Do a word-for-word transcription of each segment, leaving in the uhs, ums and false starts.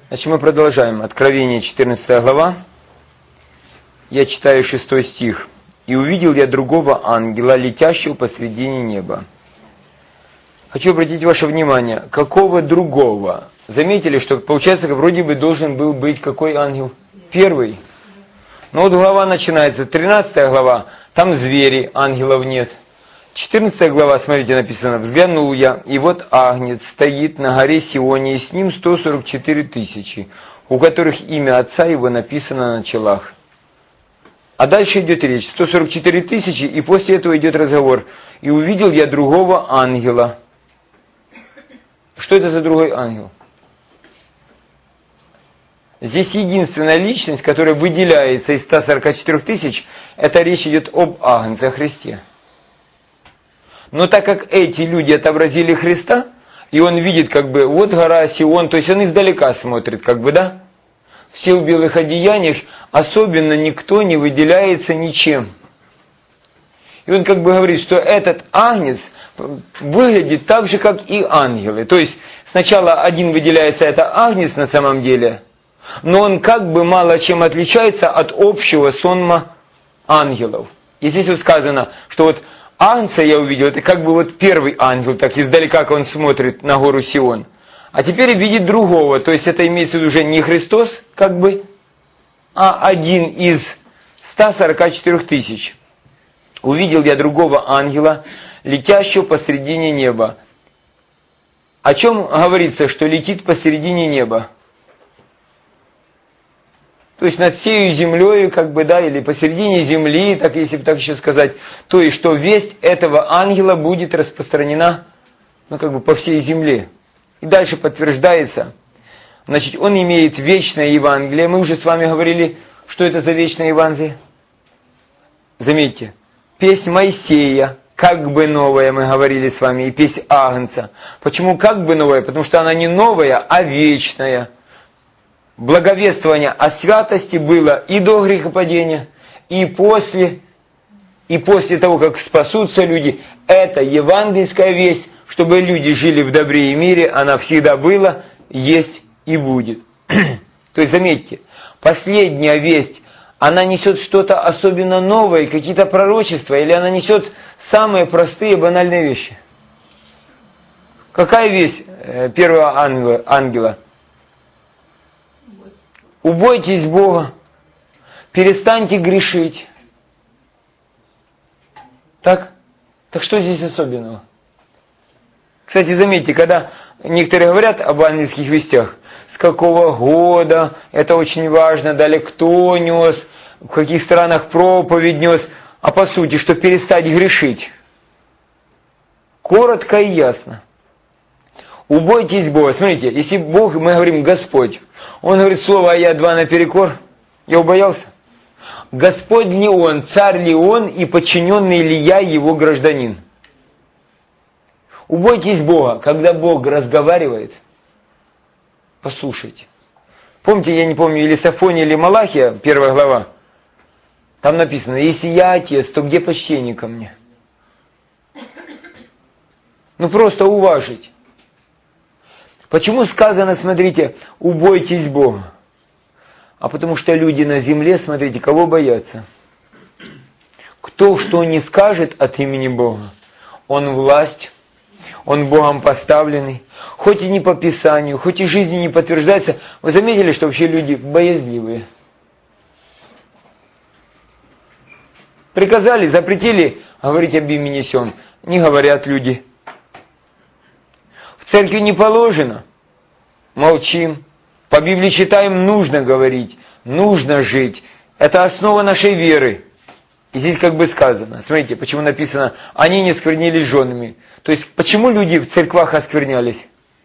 Значит, мы продолжаем. Откровение, четырнадцатая глава. Я читаю шестой стих. «И увидел я другого ангела, летящего посредине неба». Хочу обратить ваше внимание, какого другого? Заметили, что получается, вроде бы должен был быть какой ангел? Первый. Но вот глава начинается, тринадцатая глава, там звери, ангелов нет. четырнадцатая глава, смотрите, написано: «Взглянул я, и вот агнец стоит на горе Сионе, и с ним сто сорок четыре тысячи, у которых имя отца его написано на челах». А дальше идет речь, сто сорок четыре тысячи, и после этого идет разговор. «И увидел я другого ангела». Что это за другой ангел? Здесь единственная личность, которая выделяется из ста сорока четырёх тысяч, это речь идет об агнце, о Христе. Но так как эти люди отобразили Христа, и он видит, как бы, вот гора Сион, то есть он издалека смотрит, как бы, да? Все в белых одеяниях, особенно никто не выделяется ничем. И он как бы говорит, что этот агнец выглядит так же, как и ангелы. То есть сначала один выделяется, это агнец на самом деле, но он как бы мало чем отличается от общего сонма ангелов. И здесь вот сказано, что вот агнца я увидел, это как бы вот первый ангел, так издалека, как он смотрит на гору Сион. А теперь видит другого, то есть это имеется в виду уже не Христос, как бы, а один из ста сорока четырёх тысяч. «Увидел я другого ангела, летящего посредине неба». О чем говорится, что летит посередине неба? То есть над всей землей, как бы, да, или посередине земли, так если бы так еще сказать, то есть что весть этого ангела будет распространена, ну, как бы по всей земле. И дальше подтверждается, значит, он имеет вечное Евангелие. Мы уже с вами говорили, что это за вечное Евангелие. Заметьте, песнь Моисея, как бы новая, мы говорили с вами, и песнь Агнца. Почему как бы новая? Потому что она не новая, а вечная. Благовествование о святости было и до грехопадения, и после, и после того, как спасутся люди. Это евангельская весть, чтобы люди жили в добре и мире, она всегда была, есть и будет. То есть, заметьте, последняя весть, она несет что-то особенно новое, какие-то пророчества, или она несет самые простые, банальные вещи. Какая весть первого ангела? ангела? Убойтесь Бога, перестаньте грешить. Так? Так что здесь особенного? Кстати, заметьте, когда некоторые говорят об ангельских вестях, с какого года, это очень важно, далее кто нес, в каких странах проповедь нес, а по сути, что перестать грешить. Коротко и ясно. Убойтесь Бога. Смотрите, если Бог, мы говорим Господь, Он говорит слово «а я два наперекор», я убоялся. Господь ли Он, царь ли Он и подчиненный ли я Его гражданин? Убойтесь Бога, когда Бог разговаривает, послушайте. Помните, я не помню, или Сафония, или Малахия, первая глава, там написано: «Если я Отец, то где почтение ко мне?» Ну просто уважить. Почему сказано, смотрите, убойтесь Бога? А потому что люди на земле, смотрите, кого боятся? Кто что не скажет от имени Бога, он власть, он Богом поставленный, хоть и не по Писанию, хоть и жизни не подтверждается. Вы заметили, что вообще люди боязливые? Приказали, запретили говорить об имени сём, не говорят люди. В церкви не положено, молчим. По Библии читаем, нужно говорить, нужно жить. Это основа нашей веры. И здесь как бы сказано, смотрите, почему написано, они не сквернились женами. То есть, почему люди в церквах осквернялись?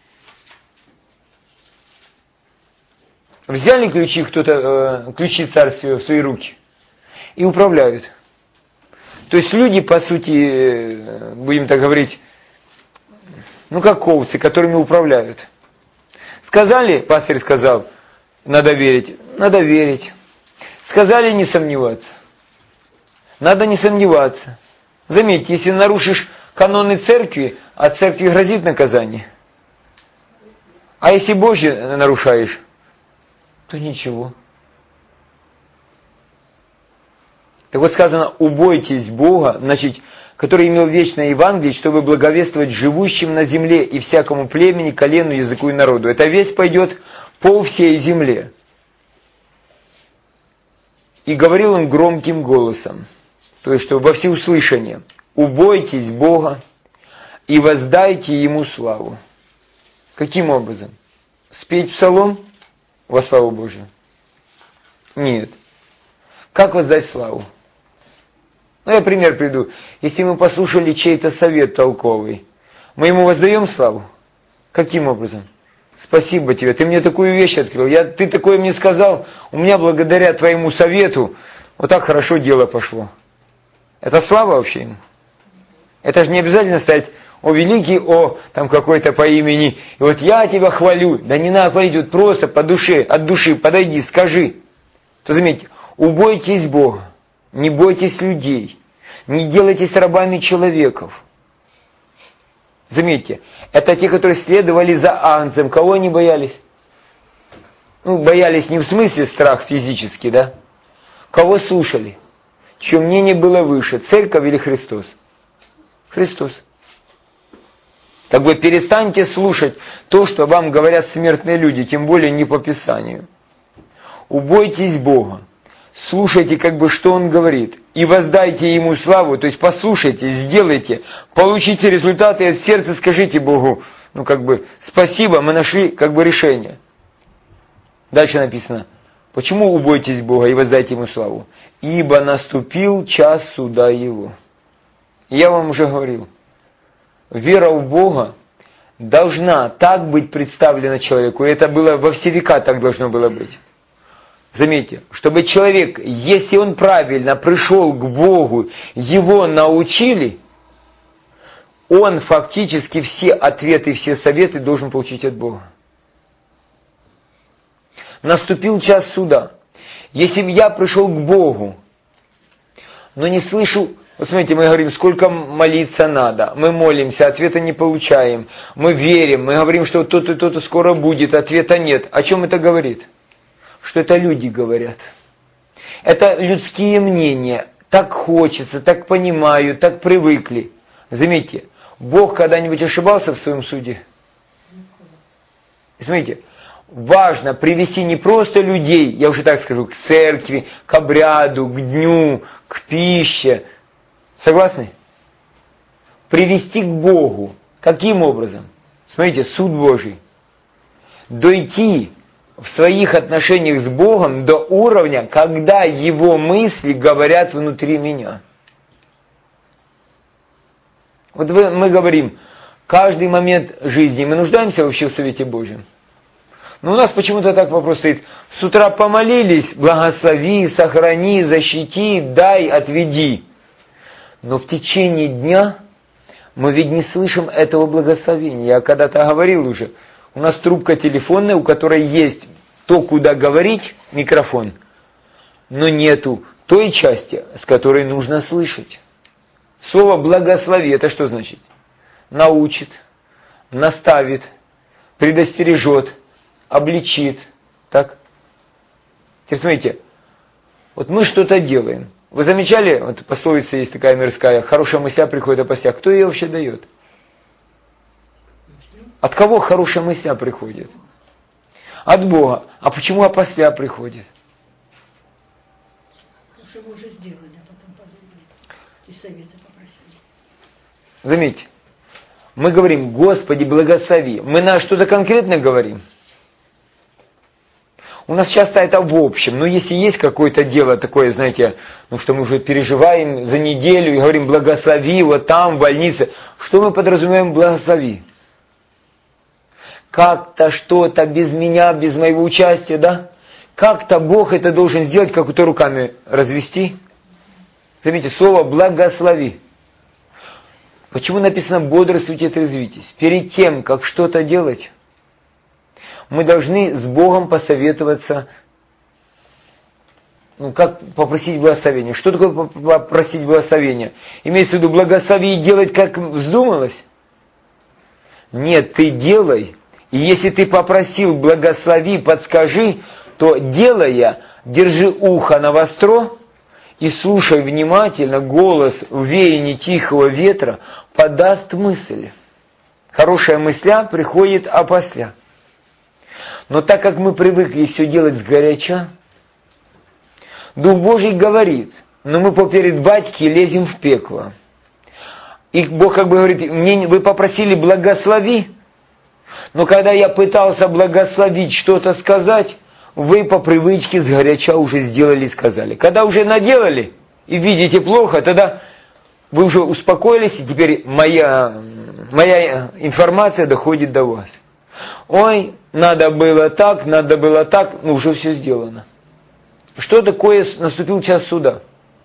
Взяли ключи кто-то, э, ключи царствия в свои руки и управляют. То есть, люди, по сути, э, будем так говорить, ну как овцы, которыми управляют. Сказали, пастырь сказал, надо верить, надо верить. Сказали не сомневаться. Надо не сомневаться. Заметьте, если нарушишь каноны церкви, от церкви грозит наказание. А если Божье нарушаешь, то ничего. Так вот сказано, убойтесь Бога, значит, который имел вечное Евангелие, чтобы благовествовать живущим на земле и всякому племени, колену, языку и народу. Эта весть пойдет по всей земле. И говорил он громким голосом, то есть, что во всеуслышание, убойтесь Бога и воздайте Ему славу. Каким образом? Спеть псалом во славу Божию? Нет. Как воздать славу? Ну, я пример приведу. Если мы послушали чей-то совет толковый, мы ему воздаем славу? Каким образом? Спасибо тебе, ты мне такую вещь открыл, я, ты такое мне сказал, у меня благодаря твоему совету вот так хорошо дело пошло. Это слава вообще ему? Это же не обязательно стать о великий, о там какой-то по имени, и вот я тебя хвалю. Да не надо хвалить, вот просто по душе, от души подойди, скажи. То заметьте, убойтесь Бога, не бойтесь людей, не делайтесь рабами человеков. Заметьте, это те, которые следовали за Агнцем. Кого они боялись? Ну, боялись не в смысле страх физический, да? Кого слушали? Чье мнение было выше, церковь или Христос? Христос. Так вы перестаньте слушать то, что вам говорят смертные люди, тем более не по Писанию. Убойтесь Бога. Слушайте, как бы, что Он говорит, и воздайте Ему славу, то есть послушайте, сделайте, получите результаты и от сердца скажите Богу, ну, как бы, спасибо, мы нашли, как бы, решение. Дальше написано, почему убойтесь Бога и воздайте Ему славу? Ибо наступил час суда Его. И я вам уже говорил, вера в Бога должна так быть представлена человеку, и это было во все века так должно было быть. Заметьте, чтобы человек, если он правильно пришел к Богу, его научили, он фактически все ответы, все советы должен получить от Бога. Наступил час суда. Если бы я пришел к Богу, но не слышу, вот смотрите, мы говорим, сколько молиться надо, мы молимся, ответа не получаем, мы верим, мы говорим, что то-то, то-то скоро будет, ответа нет. О чем это говорит? Что это люди говорят. Это людские мнения. Так хочется, так понимаю, так привыкли. Заметьте, Бог когда-нибудь ошибался в своем суде? Смотрите, важно привести не просто людей, я уже так скажу, к церкви, к обряду, к дню, к пище. Согласны? Привести к Богу. Каким образом? Смотрите, суд Божий. Дойти в своих отношениях с Богом до уровня, когда Его мысли говорят внутри меня. Вот мы говорим, каждый момент жизни, мы нуждаемся вообще в Совете Божьем? Но у нас почему-то так вопрос стоит. С утра помолились, благослови, сохрани, защити, дай, отведи. Но в течение дня мы ведь не слышим этого благословения. Я когда-то говорил уже, у нас трубка телефонная, у которой есть то, куда говорить, микрофон, но нету той части, с которой нужно слышать. Слово «благослови» это что значит? Научит, наставит, предостережет, обличит. Так? Теперь смотрите, вот мы что-то делаем. Вы замечали, вот пословица есть такая мирская, хорошая мысля приходит о постях. Кто ее вообще дает? От кого хорошая мысля приходит? От Бога. А почему опосля приходит? Потому что мы уже сделали, а потом подумали и совета попросили. Заметьте, мы говорим, Господи, благослови. Мы на что-то конкретно говорим? У нас часто это в общем, но если есть какое-то дело такое, знаете, ну что мы уже переживаем за неделю и говорим, благослови, вот там, в больнице, что мы подразумеваем благослови? Как-то что-то без меня, без моего участия, да? Как-то Бог это должен сделать, как-то руками развести. Заметьте, слово «благослови». Почему написано «бодрствуйте, трезвитесь»? Перед тем, как что-то делать, мы должны с Богом посоветоваться, ну, как попросить благословения. Что такое попросить благословения? Имеется в виду благослови и делать, как вздумалось? Нет, ты делай. И если ты попросил благослови, подскажи, то, делая, держи ухо навостро и слушай внимательно, голос в веянии тихого ветра подаст мысль. Хорошая мысля приходит опосля. Но так как мы привыкли все делать сгоряча, Дух Божий говорит, но мы поперед батьки лезем в пекло. И Бог как бы говорит, мне, вы попросили благослови, но когда я пытался благословить, что-то сказать, вы по привычке сгоряча уже сделали и сказали. Когда уже наделали и видите плохо, тогда вы уже успокоились, и теперь моя, моя информация доходит до вас. Ой, надо было так, надо было так, ну уже все сделано. Что такое наступил час суда?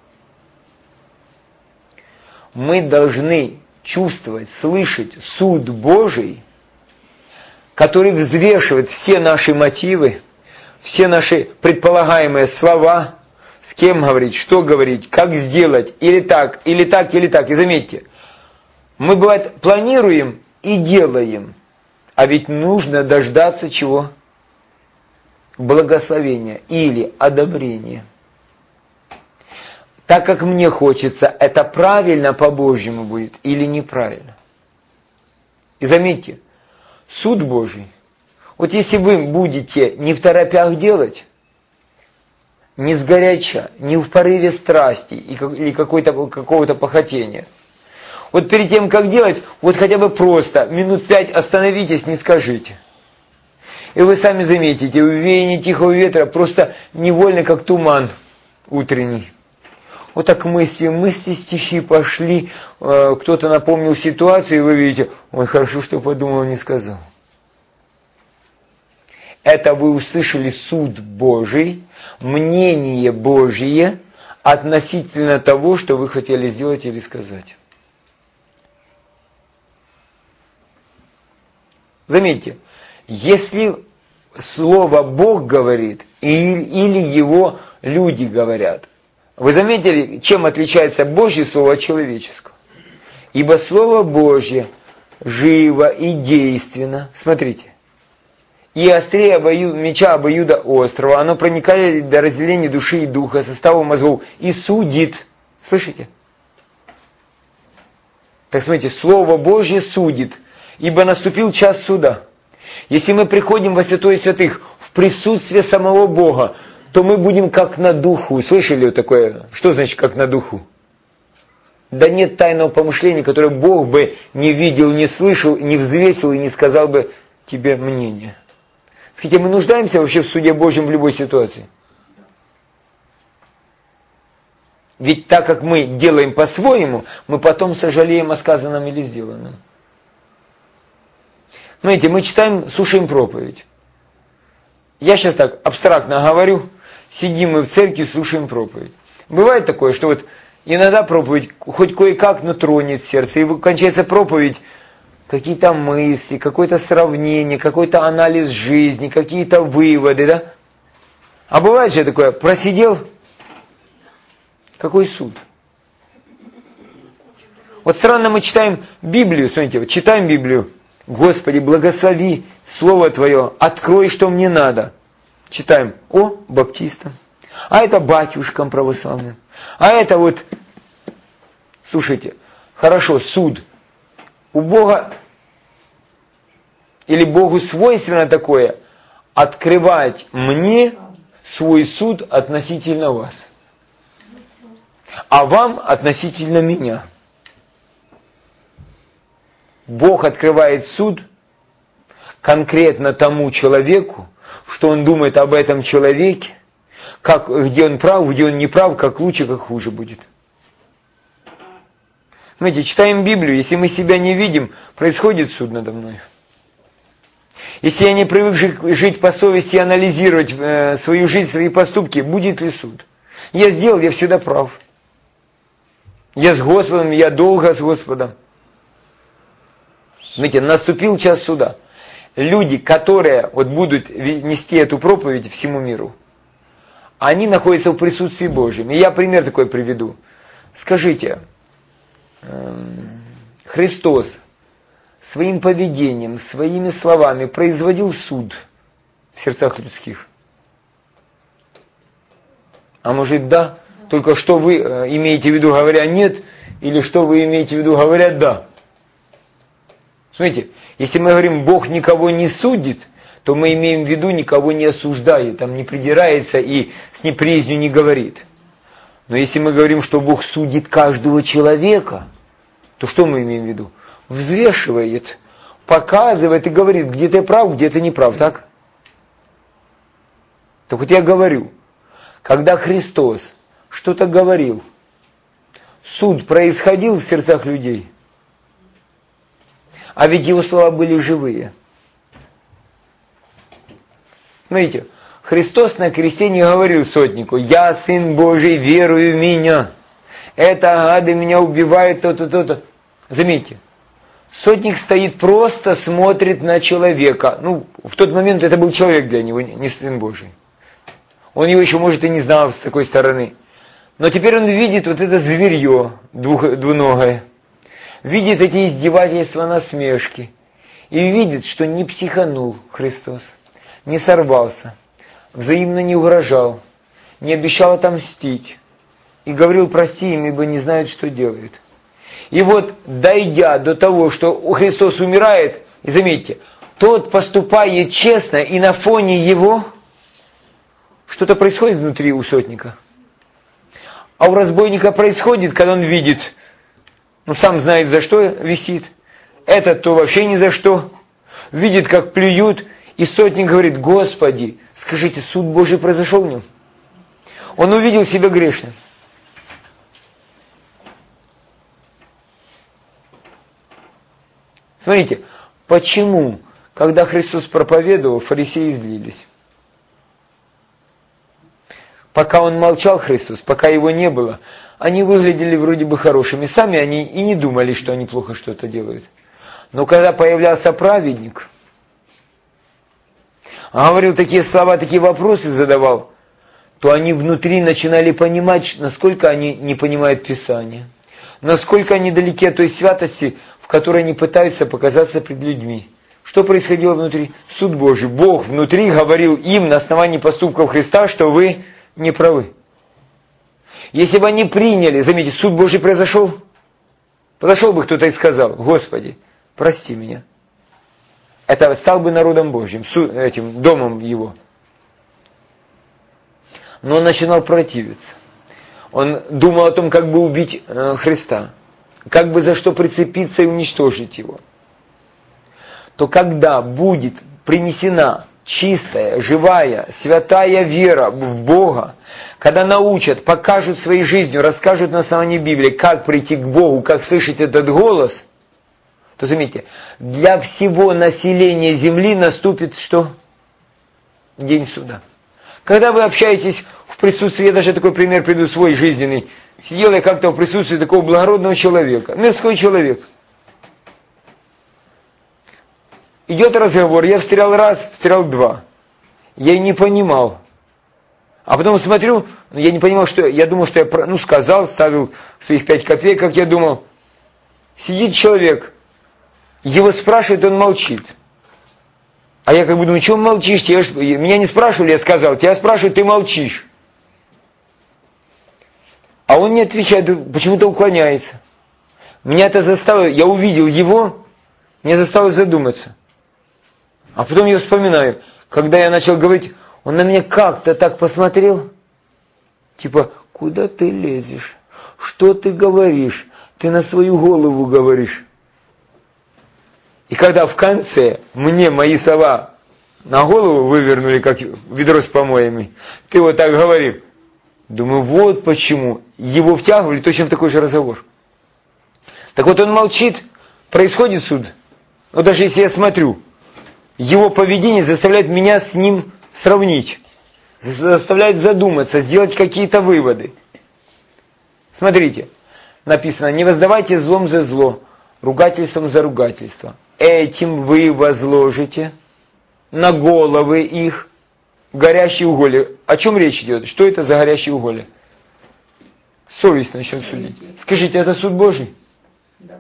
Мы должны чувствовать, слышать суд Божий, который взвешивает все наши мотивы, все наши предполагаемые слова, с кем говорить, что говорить, как сделать, или так, или так, или так. И заметьте, мы, бывает, планируем и делаем, а ведь нужно дождаться чего? Благословения или одобрения. Так как мне хочется, это правильно по-божьему будет или неправильно. И заметьте, суд Божий, вот если вы будете не в торопях делать, не сгоряча, не в порыве страсти или какой-то, какого-то похотения, вот перед тем, как делать, вот хотя бы просто минут пять остановитесь, не скажите. И вы сами заметите, в веянии тихого ветра просто невольно, как туман утренний. Вот так мысли, мысли, стихи пошли, э, кто-то напомнил ситуацию, и вы видите, ой, хорошо, что подумал, не сказал. Это вы услышали суд Божий, мнение Божие относительно того, что вы хотели сделать или сказать. Заметьте, если слово Бог говорит, или его люди говорят, вы заметили, чем отличается Божье слово от человеческого? Ибо Слово Божье живо и действенно. Смотрите. И острее обою, меча обоюда острого, оно проникает до разделения души и духа, состава мозгов, и судит. Слышите? Так смотрите, Слово Божье судит, ибо наступил час суда. Если мы приходим во святое святых в присутствие самого Бога, то мы будем как на духу. Слышали вот такое? Что значит как на духу? Да нет тайного помышления, которое Бог бы не видел, не слышал, не взвесил и не сказал бы тебе мнение. Скажите, мы нуждаемся вообще в суде Божьем в любой ситуации? Ведь так как мы делаем по-своему, мы потом сожалеем о сказанном или сделанном. Знаете, мы читаем, слушаем проповедь. Я сейчас так абстрактно говорю, сидим мы в церкви, слушаем проповедь. Бывает такое, что вот иногда проповедь хоть кое-как, но тронет сердце, и кончается проповедь, какие-то мысли, какое-то сравнение, какой-то анализ жизни, какие-то выводы, да? А бывает же такое, просидел, какой суд? Вот странно мы читаем Библию, смотрите, вот читаем Библию, Господи, благослови Слово Твое, открой, что мне надо. Читаем, о, баптистам, а это батюшкам православным, а это вот, слушайте, хорошо, суд. У Бога, или Богу свойственно такое, открывать мне свой суд относительно вас, а вам относительно меня. Бог открывает суд конкретно тому человеку, что он думает об этом человеке, как, где он прав, где он не прав, как лучше, как хуже будет. Смотрите, читаем Библию, если мы себя не видим, происходит суд надо мной. Если я не привык жить по совести и анализировать э, свою жизнь, свои поступки, будет ли суд? Я сделал, я всегда прав. Я с Господом, я долго с Господом. Знаете, наступил час суда. Люди, которые вот будут нести эту проповедь всему миру, они находятся в присутствии Божьем. И я пример такой приведу. Скажите, Христос своим поведением, своими словами производил суд в сердцах людских? А может да? Только что вы имеете в виду, говоря нет, или что вы имеете в виду, говоря да? Смотрите, если мы говорим, Бог никого не судит, то мы имеем в виду, никого не осуждает, там не придирается и с неприязнью не говорит. Но если мы говорим, что Бог судит каждого человека, то что мы имеем в виду? Взвешивает, показывает и говорит, где ты прав, где ты не прав, так? Так вот я говорю, когда Христос что-то говорил, суд происходил в сердцах людей, а ведь его слова были живые. Смотрите, Христос на кресте не говорил сотнику: «Я, Сын Божий, верую в Меня. Это гады меня убивают, то-то, то-то». Заметьте, сотник стоит просто, смотрит на человека. Ну, в тот момент это был человек для него, не Сын Божий. Он его еще, может, и не знал с такой стороны. Но теперь он видит вот это зверье двух, двуногое, видит эти издевательства, насмешки, и видит, что не психанул Христос, не сорвался, взаимно не угрожал, не обещал отомстить, и говорил: прости им, ибо не знают, что делают. И вот, дойдя до того, что Христос умирает, и заметьте, тот поступает честно, и на фоне его что-то происходит внутри у сотника. А у разбойника происходит, когда он видит, ну сам знает, за что висит, этот то вообще ни за что, видит, как плюют, и сотник говорит: Господи, скажите, суд Божий произошел в нем? Он увидел себя грешным. Смотрите, почему, когда Христос проповедовал, фарисеи злились? Пока он молчал, Христос, пока его не было, они выглядели вроде бы хорошими. Сами они и не думали, что они плохо что-то делают. Но когда появлялся праведник, говорил такие слова, такие вопросы задавал, то они внутри начинали понимать, насколько они не понимают Писания, насколько они далеки от той святости, в которой они пытаются показаться пред людьми. Что происходило внутри? Суд Божий. Бог внутри говорил им на основании поступков Христа, что вы не правы. Если бы они приняли, заметьте, суд Божий произошел, подошел бы кто-то и сказал: Господи, прости меня. Это стал бы народом Божьим, этим домом его. Но он начинал противиться. Он думал о том, как бы убить Христа, как бы за что прицепиться и уничтожить его. То когда будет принесена чистая, живая, святая вера в Бога, когда научат, покажут своей жизнью, расскажут на основании Библии, как прийти к Богу, как слышать этот голос, то заметьте, для всего населения земли наступит что? День суда. Когда вы общаетесь в присутствии, я даже такой пример приведу свой жизненный, сидел я как-то в присутствии такого благородного человека, мирской человек. Идет разговор, я встрял раз, встрял два. Я и не понимал. А потом смотрю, я не понимал, что я думал, что я ну, сказал, ставил своих пять копеек, как я думал. Сидит человек, его спрашивают, он молчит. А я как бы думаю, чего молчишь? Тебя ж, меня не спрашивали, я сказал, тебя спрашивают, ты молчишь. А он не отвечает, почему-то уклоняется. Меня это заставило, я увидел его, меня заставило задуматься. А потом я вспоминаю, когда я начал говорить, он на меня как-то так посмотрел, типа, куда ты лезешь? Что ты говоришь? Ты на свою голову говоришь. И когда в конце мне мои слова на голову вывернули, как ведро с помоями, ты вот так говорил, думаю, вот почему. Его втягивали точно в такой же разговор. Так вот он молчит, происходит суд. Но даже если я смотрю, его поведение заставляет меня с ним сравнить, заставляет задуматься, сделать какие-то выводы. Смотрите, написано: не воздавайте злом за зло, ругательством за ругательство. Этим вы возложите на головы их горящие уголья. О чем речь идет? Что это за горящие уголья? Совесть начнет судить. Скажите, это суд Божий? Да.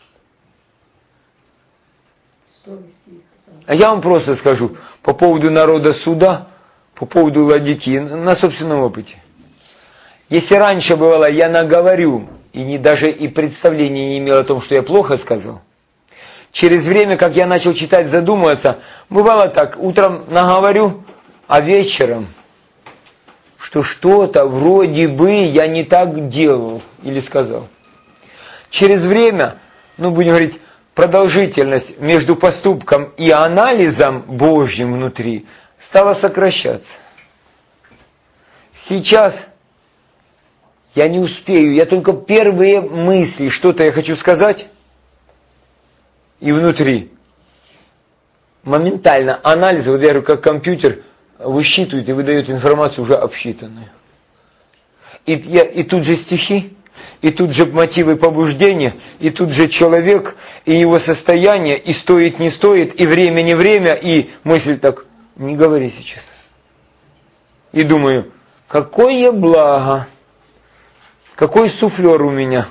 Совесть есть. А я вам просто скажу, по поводу народа суда, по поводу Ладикии, на собственном опыте. Если раньше бывало, я наговорю, и не, даже и представления не имел о том, что я плохо сказал, через время, как я начал читать, задумываться, бывало так, утром наговорю, а вечером, что что-то вроде бы я не так делал или сказал. Через время, ну будем говорить, продолжительность между поступком и анализом Божьим внутри стала сокращаться. Сейчас я не успею, я только первые мысли, что-то я хочу сказать, и внутри моментально анализ, вот я говорю, как компьютер высчитывает и выдает информацию уже обсчитанную. И, я, и тут же стихи, и тут же мотивы побуждения, и тут же человек, и его состояние, и стоит, не стоит, и время, не время, и мысль так, не говори сейчас. И думаю, какое благо, какой суфлер у меня.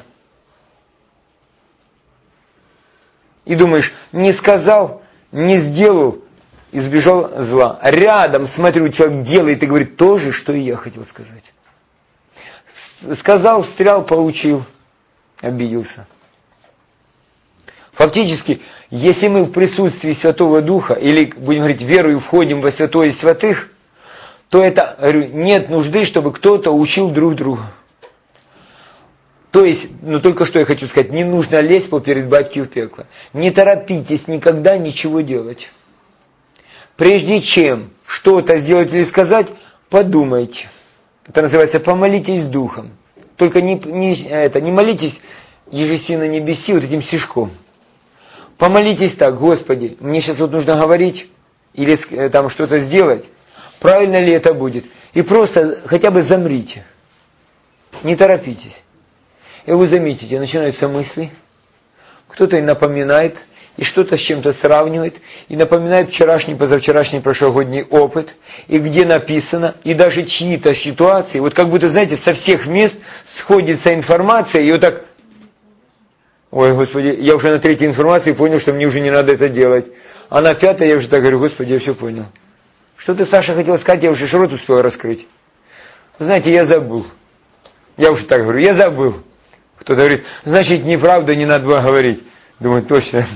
И думаешь, не сказал, не сделал, избежал зла. Рядом, смотрю, человек делает и говорит то же, что и я хотел сказать. Сказал, встрял, получил, обиделся. Фактически, если мы в присутствии Святого Духа, или, будем говорить, верою входим во святое святых, то это, говорю, нет нужды, чтобы кто-то учил друг друга. То есть, ну только что я хочу сказать, не нужно лезть поперед батьки в пекло. Не торопитесь никогда ничего делать. Прежде чем что-то сделать или сказать, подумайте. Это называется «помолитесь духом». Только не, не, это, не молитесь ежеси на небеси вот этим стишком. Помолитесь так: Господи, мне сейчас вот нужно говорить или там что-то сделать. Правильно ли это будет? И просто хотя бы замрите. Не торопитесь. И вы заметите, начинаются мысли. Кто-то и напоминает, и что-то с чем-то сравнивает, и напоминает вчерашний, позавчерашний, прошлогодний опыт, и где написано, и даже чьи-то ситуации, вот как будто, знаете, со всех мест сходится информация, и вот так, ой, Господи, я уже на третьей информации понял, что мне уже не надо это делать. А на пятой я уже так говорю: Господи, я все понял. Что ты, Саша, хотел сказать, я уже рот успел раскрыть. Вы знаете, я забыл. Я уже так говорю, я забыл. Кто-то говорит, значит, неправда, не надо было говорить. Думаю, точно.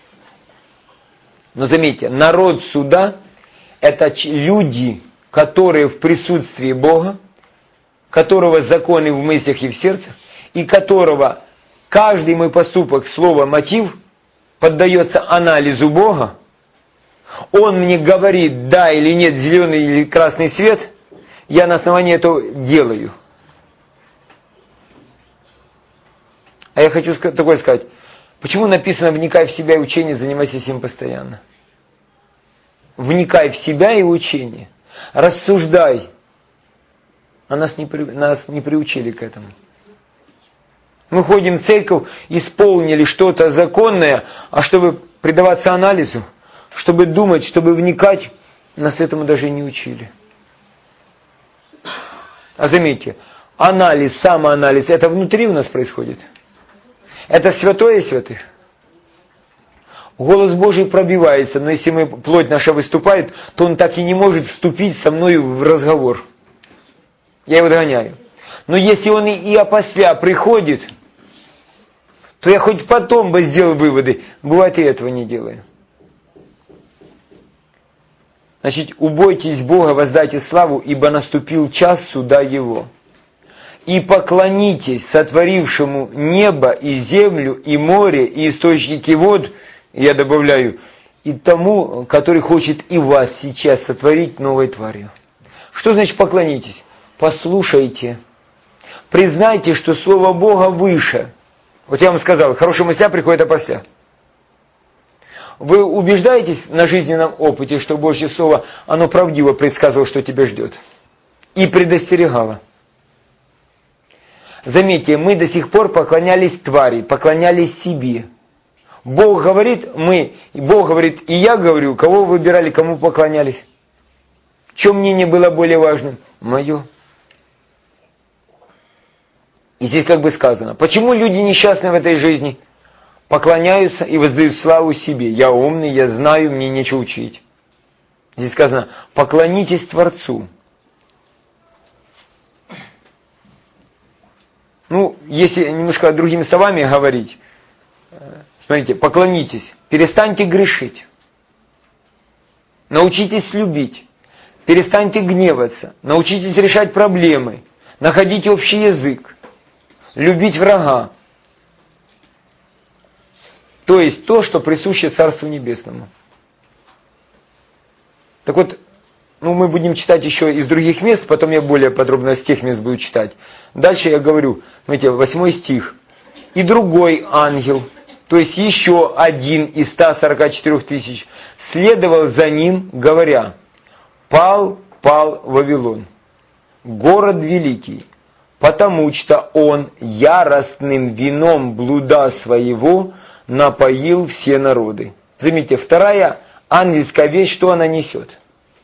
Но заметьте, народ суда – это люди, которые в присутствии Бога, которого законы в мыслях и в сердце, и которого каждый мой поступок, слово, мотив поддается анализу Бога. Он мне говорит, да или нет, зеленый или красный свет, я на основании этого делаю. А я хочу такое сказать. Почему написано «вникай в себя и учение, занимайся этим постоянно»? Вникай в себя и учение. Рассуждай. А нас не, при, нас не приучили к этому. Мы ходим в церковь, исполнили что-то законное, а чтобы предаваться анализу, чтобы думать, чтобы вникать, нас этому даже не учили. А заметьте, анализ, самоанализ, это внутри у нас происходит. Это святое святых. Голос Божий пробивается, но если мы, плоть наша выступает, то он так и не может вступить со мной в разговор. Я его догоняю. Но если он и опосля приходит, то я хоть потом бы сделал выводы. Бывает, и этого не делаю. Значит, убойтесь Бога, воздайте славу, ибо наступил час суда Его. И поклонитесь сотворившему небо и землю, и море, и источники вод, я добавляю, и тому, который хочет и вас сейчас сотворить новой тварью. Что значит поклонитесь? Послушайте. Признайте, что Слово Бога выше. Вот я вам сказал, хорошие мысля приходят опосля. Вы убеждаетесь на жизненном опыте, что Божье Слово, оно правдиво предсказывало, что тебя ждет. И предостерегало. Заметьте, мы до сих пор поклонялись твари, поклонялись себе. Бог говорит, мы, Бог говорит, и я говорю, кого выбирали, кому поклонялись. Чем мнение было более важным? Мое. И здесь как бы сказано, почему люди несчастны в этой жизни? Поклоняются и воздают славу себе. Я умный, я знаю, мне нечего учить. Здесь сказано, поклонитесь Творцу. если немножко другими словами говорить, смотрите, поклонитесь, перестаньте грешить, научитесь любить, перестаньте гневаться, научитесь решать проблемы, находить общий язык, любить врага. То есть то, что присуще Царству Небесному. Так вот, ну, мы будем читать еще из других мест, потом я более подробно с тех мест буду читать. Дальше я говорю, смотрите, восьмой стих. «И другой ангел, то есть еще один из ста сорока четырёх тысяч, следовал за ним, говоря: пал, пал Вавилон, город великий, потому что он яростным вином блуда своего напоил все народы». Заметьте, вторая ангельская вещь, что она несет?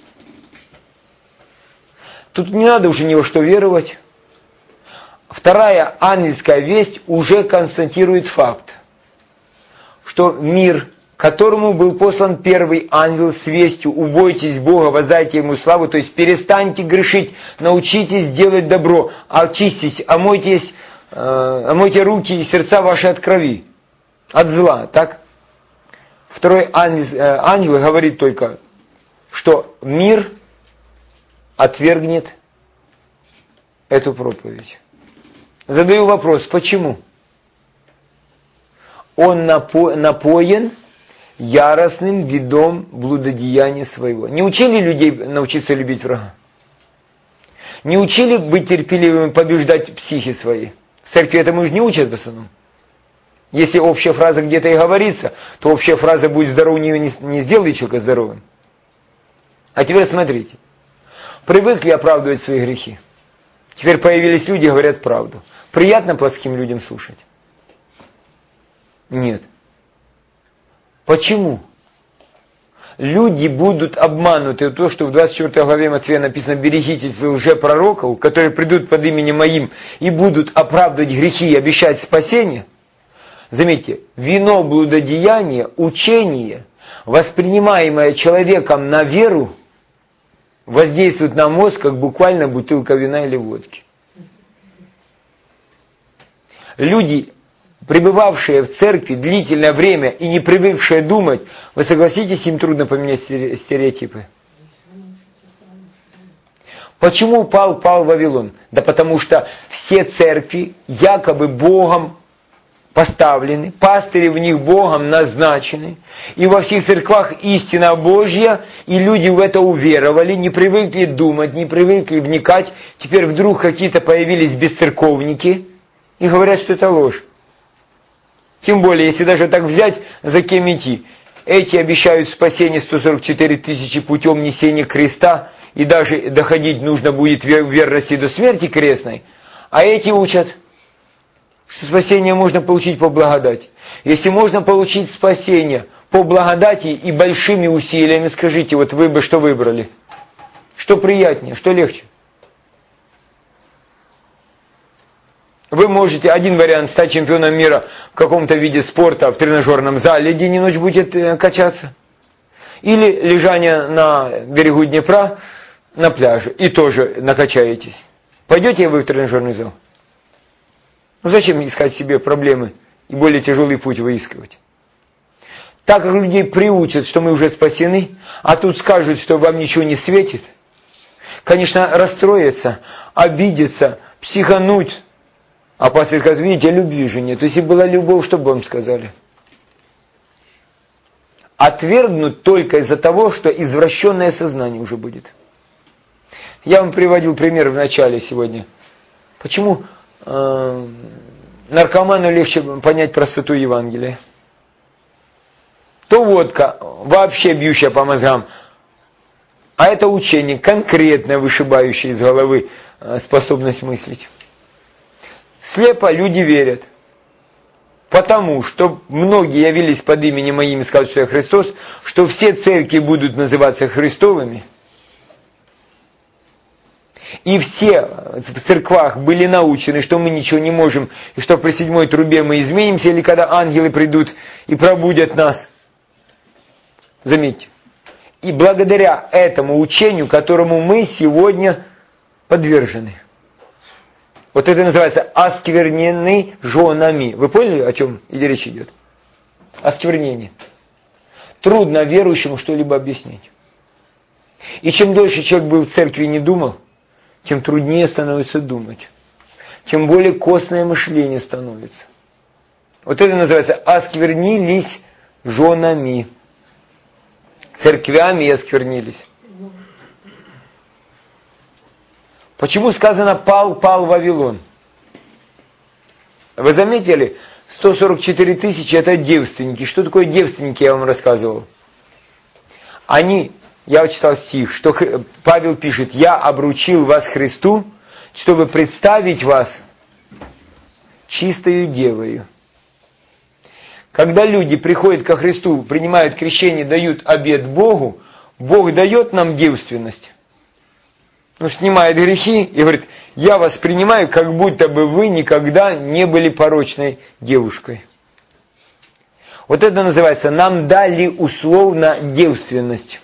Тут не надо уже ни во что веровать. Вторая ангельская весть уже констатирует факт, что мир, которому был послан первый ангел с вестью: убойтесь Бога, воздайте Ему славу, то есть перестаньте грешить, научитесь делать добро, очиститесь, омойтесь, э, омойте руки и сердца ваши от крови, от зла, так? Второй ангел, э, ангел говорит только, что мир отвергнет эту проповедь. Задаю вопрос, почему? Он напо- напоен яростным видом блудодеяния своего. Не учили людей научиться любить врага? Не учили быть терпеливыми, побеждать психи свои? В церкви этому же не учат в основном. Если общая фраза где-то и говорится, то общая фраза «будь здоров» не, не сделает человека здоровым. А теперь смотрите. Привыкли оправдывать свои грехи. Теперь появились люди, говорят правду. Приятно плотским людям слушать? Нет. Почему? Люди будут обмануты. То, что в двадцать четвёртой главе Матфея написано: «Берегитесь лжепророков, которые придут под именем Моим и будут оправдывать грехи и обещать спасение». Заметьте, вино блудодеяния, учение, воспринимаемое человеком на веру, воздействует на мозг, как буквально бутылка вина или водки. Люди, пребывавшие в церкви длительное время и не привыкшие думать, вы согласитесь, им трудно поменять стереотипы? Почему пал, пал Вавилон? Да потому что все церкви якобы Богом поставлены, пастыри в них Богом назначены, и во всех церквах истина Божья, и люди в это уверовали, не привыкли думать, не привыкли вникать, теперь вдруг какие-то появились бесцерковники и говорят, что это ложь. Тем более, если даже так взять, за кем идти. Эти обещают спасение сто сорок четыре тысячи путем несения креста, и даже доходить нужно будет в верности до смерти крестной, а эти учат, что спасение можно получить по благодати. Если можно получить спасение по благодати и большими усилиями, скажите, вот вы бы что выбрали? Что приятнее, что легче? Вы можете, один вариант, стать чемпионом мира в каком-то виде спорта, в тренажерном зале, день и ночь будет качаться. Или лежание на берегу Днепра, на пляже, и тоже накачаетесь. Пойдете вы в тренажерный зал? Ну зачем искать себе проблемы и более тяжелый путь выискивать? Так как людей приучат, что мы уже спасены, а тут скажут, что вам ничего не светит, конечно, расстроиться, обидеться, психануть. А пастор скажет: видите, любви же нет. Если была любовь, что бы вам сказали? Отвергнут только из-за того, что извращенное сознание уже будет. Я вам приводил пример в начале сегодня. Почему э, наркоману легче понять простоту Евангелия? То водка, вообще бьющая по мозгам, а это учение, конкретно вышибающее из головы э, способность мыслить. Слепо люди верят. Потому что многие явились под именем Моим и скажут, что я Христос, что все церкви будут называться Христовыми. И все в церквах были научены, что мы ничего не можем, и что при седьмой трубе мы изменимся, или когда ангелы придут и пробудят нас. Заметьте. И благодаря этому учению, которому мы сегодня подвержены. Вот это называется осквернены женами. Вы поняли, о чем речь идет? Осквернение. Трудно верующему что-либо объяснить. И чем дольше человек был в церкви и не думал, тем труднее становится думать. Тем более костное мышление становится. Вот это называется осквернились женами. Церквями и осквернились. Почему сказано «пал, пал Вавилон»? Вы заметили, сто сорок четыре тысячи это девственники. Что такое девственники, я вам рассказывал. Они, я читал стих, что Павел пишет: «Я обручил вас Христу, чтобы представить вас чистою девою». Когда люди приходят ко Христу, принимают крещение, дают обет Богу, Бог дает нам девственность. Ну, снимает грехи и говорит: я вас принимаю, как будто бы вы никогда не были порочной девушкой. Вот это называется, нам дали условно девственность.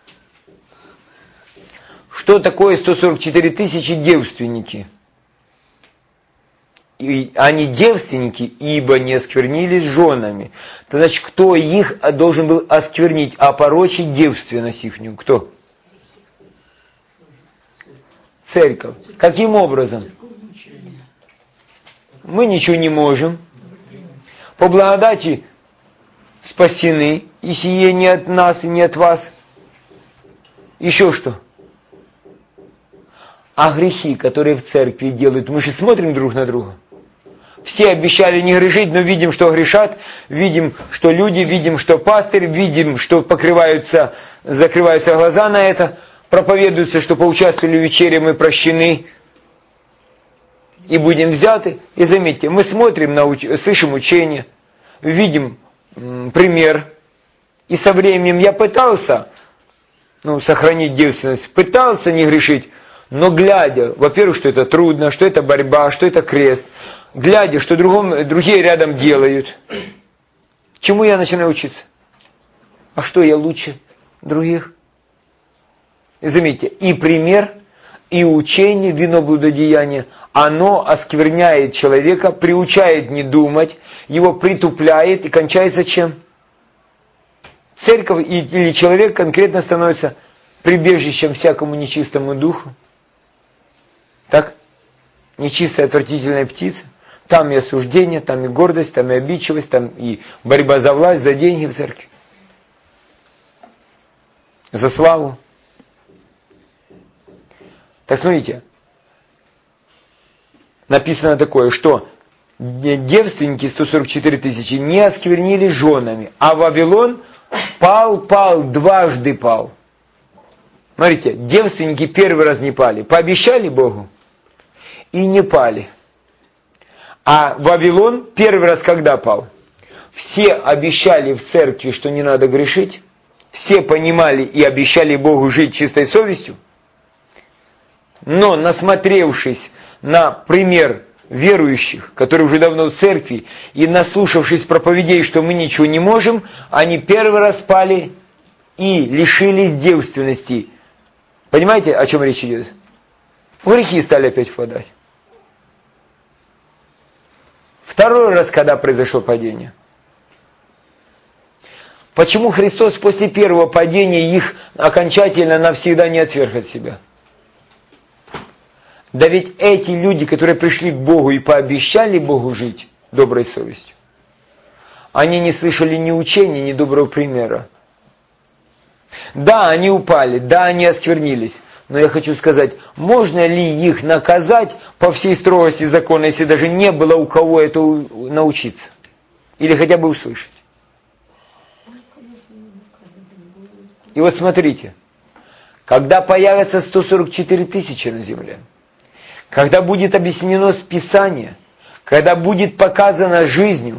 Что такое сто сорок четыре тысячи девственники? И они девственники, ибо не осквернились женами. То значит, кто их должен был осквернить, опорочить девственность ихнюю? Кто? Церковь. Каким образом? Мы ничего не можем. По благодати спасены, и сие не от нас и не от вас. Еще что? А грехи, которые в церкви делают, мы же смотрим друг на друга. Все обещали не грешить, но видим, что грешат, видим, что люди, видим, что пастырь, видим, что покрываются, закрываются глаза на это, проповедуется, что поучаствовали в вечере, мы прощены и будем взяты. И заметьте, мы смотрим, на уч... слышим учение, видим м, пример, и со временем я пытался ну, сохранить девственность, пытался не грешить, но глядя, во-первых, что это трудно, что это борьба, что это крест, глядя, что другом, другие рядом делают, чему я начинаю учиться? А что, я лучше других? И заметьте, и пример, и учение, вино блудодеяния, оно оскверняет человека, приучает не думать, его притупляет и кончается чем? Церковь или человек конкретно становится прибежищем всякому нечистому духу. Так? Нечистая, отвратительная птица. Там и осуждение, там и гордость, там и обидчивость, там и борьба за власть, за деньги в церкви. За славу. Так смотрите, написано такое, что девственники сто сорок четыре тысячи не осквернились женами, а Вавилон пал, пал, дважды пал. Смотрите, девственники первый раз не пали, пообещали Богу и не пали. А Вавилон первый раз когда пал? Все обещали в церкви, что не надо грешить, все понимали и обещали Богу жить чистой совестью, но насмотревшись на пример верующих, которые уже давно в церкви, и наслушавшись проповедей, что мы ничего не можем, они первый раз пали и лишились девственности. Понимаете, о чем речь идет? В грехи стали опять впадать. Второй раз, когда произошло падение. Почему Христос после первого падения их окончательно навсегда не отверг от себя? Да ведь эти люди, которые пришли к Богу и пообещали Богу жить доброй совестью, они не слышали ни учения, ни доброго примера. Да, они упали, да, они осквернились. Но я хочу сказать, можно ли их наказать по всей строгости закона, если даже не было у кого это научиться? Или хотя бы услышать? И вот смотрите, когда появятся сто сорок четыре тысячи на земле, когда будет объяснено Писание, когда будет показана жизнью,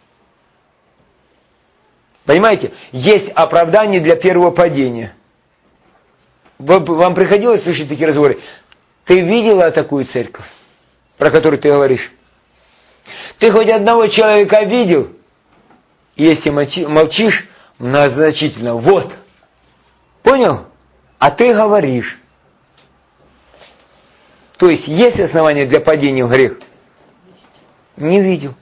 понимаете, есть оправдание для первого падения. Вам приходилось слышать такие разговоры? Ты видела такую церковь, про которую ты говоришь? Ты хоть одного человека видел? Если молчишь, многозначительно. Вот. Понял? А ты говоришь. То есть, есть основания для падения в грех? Не видел.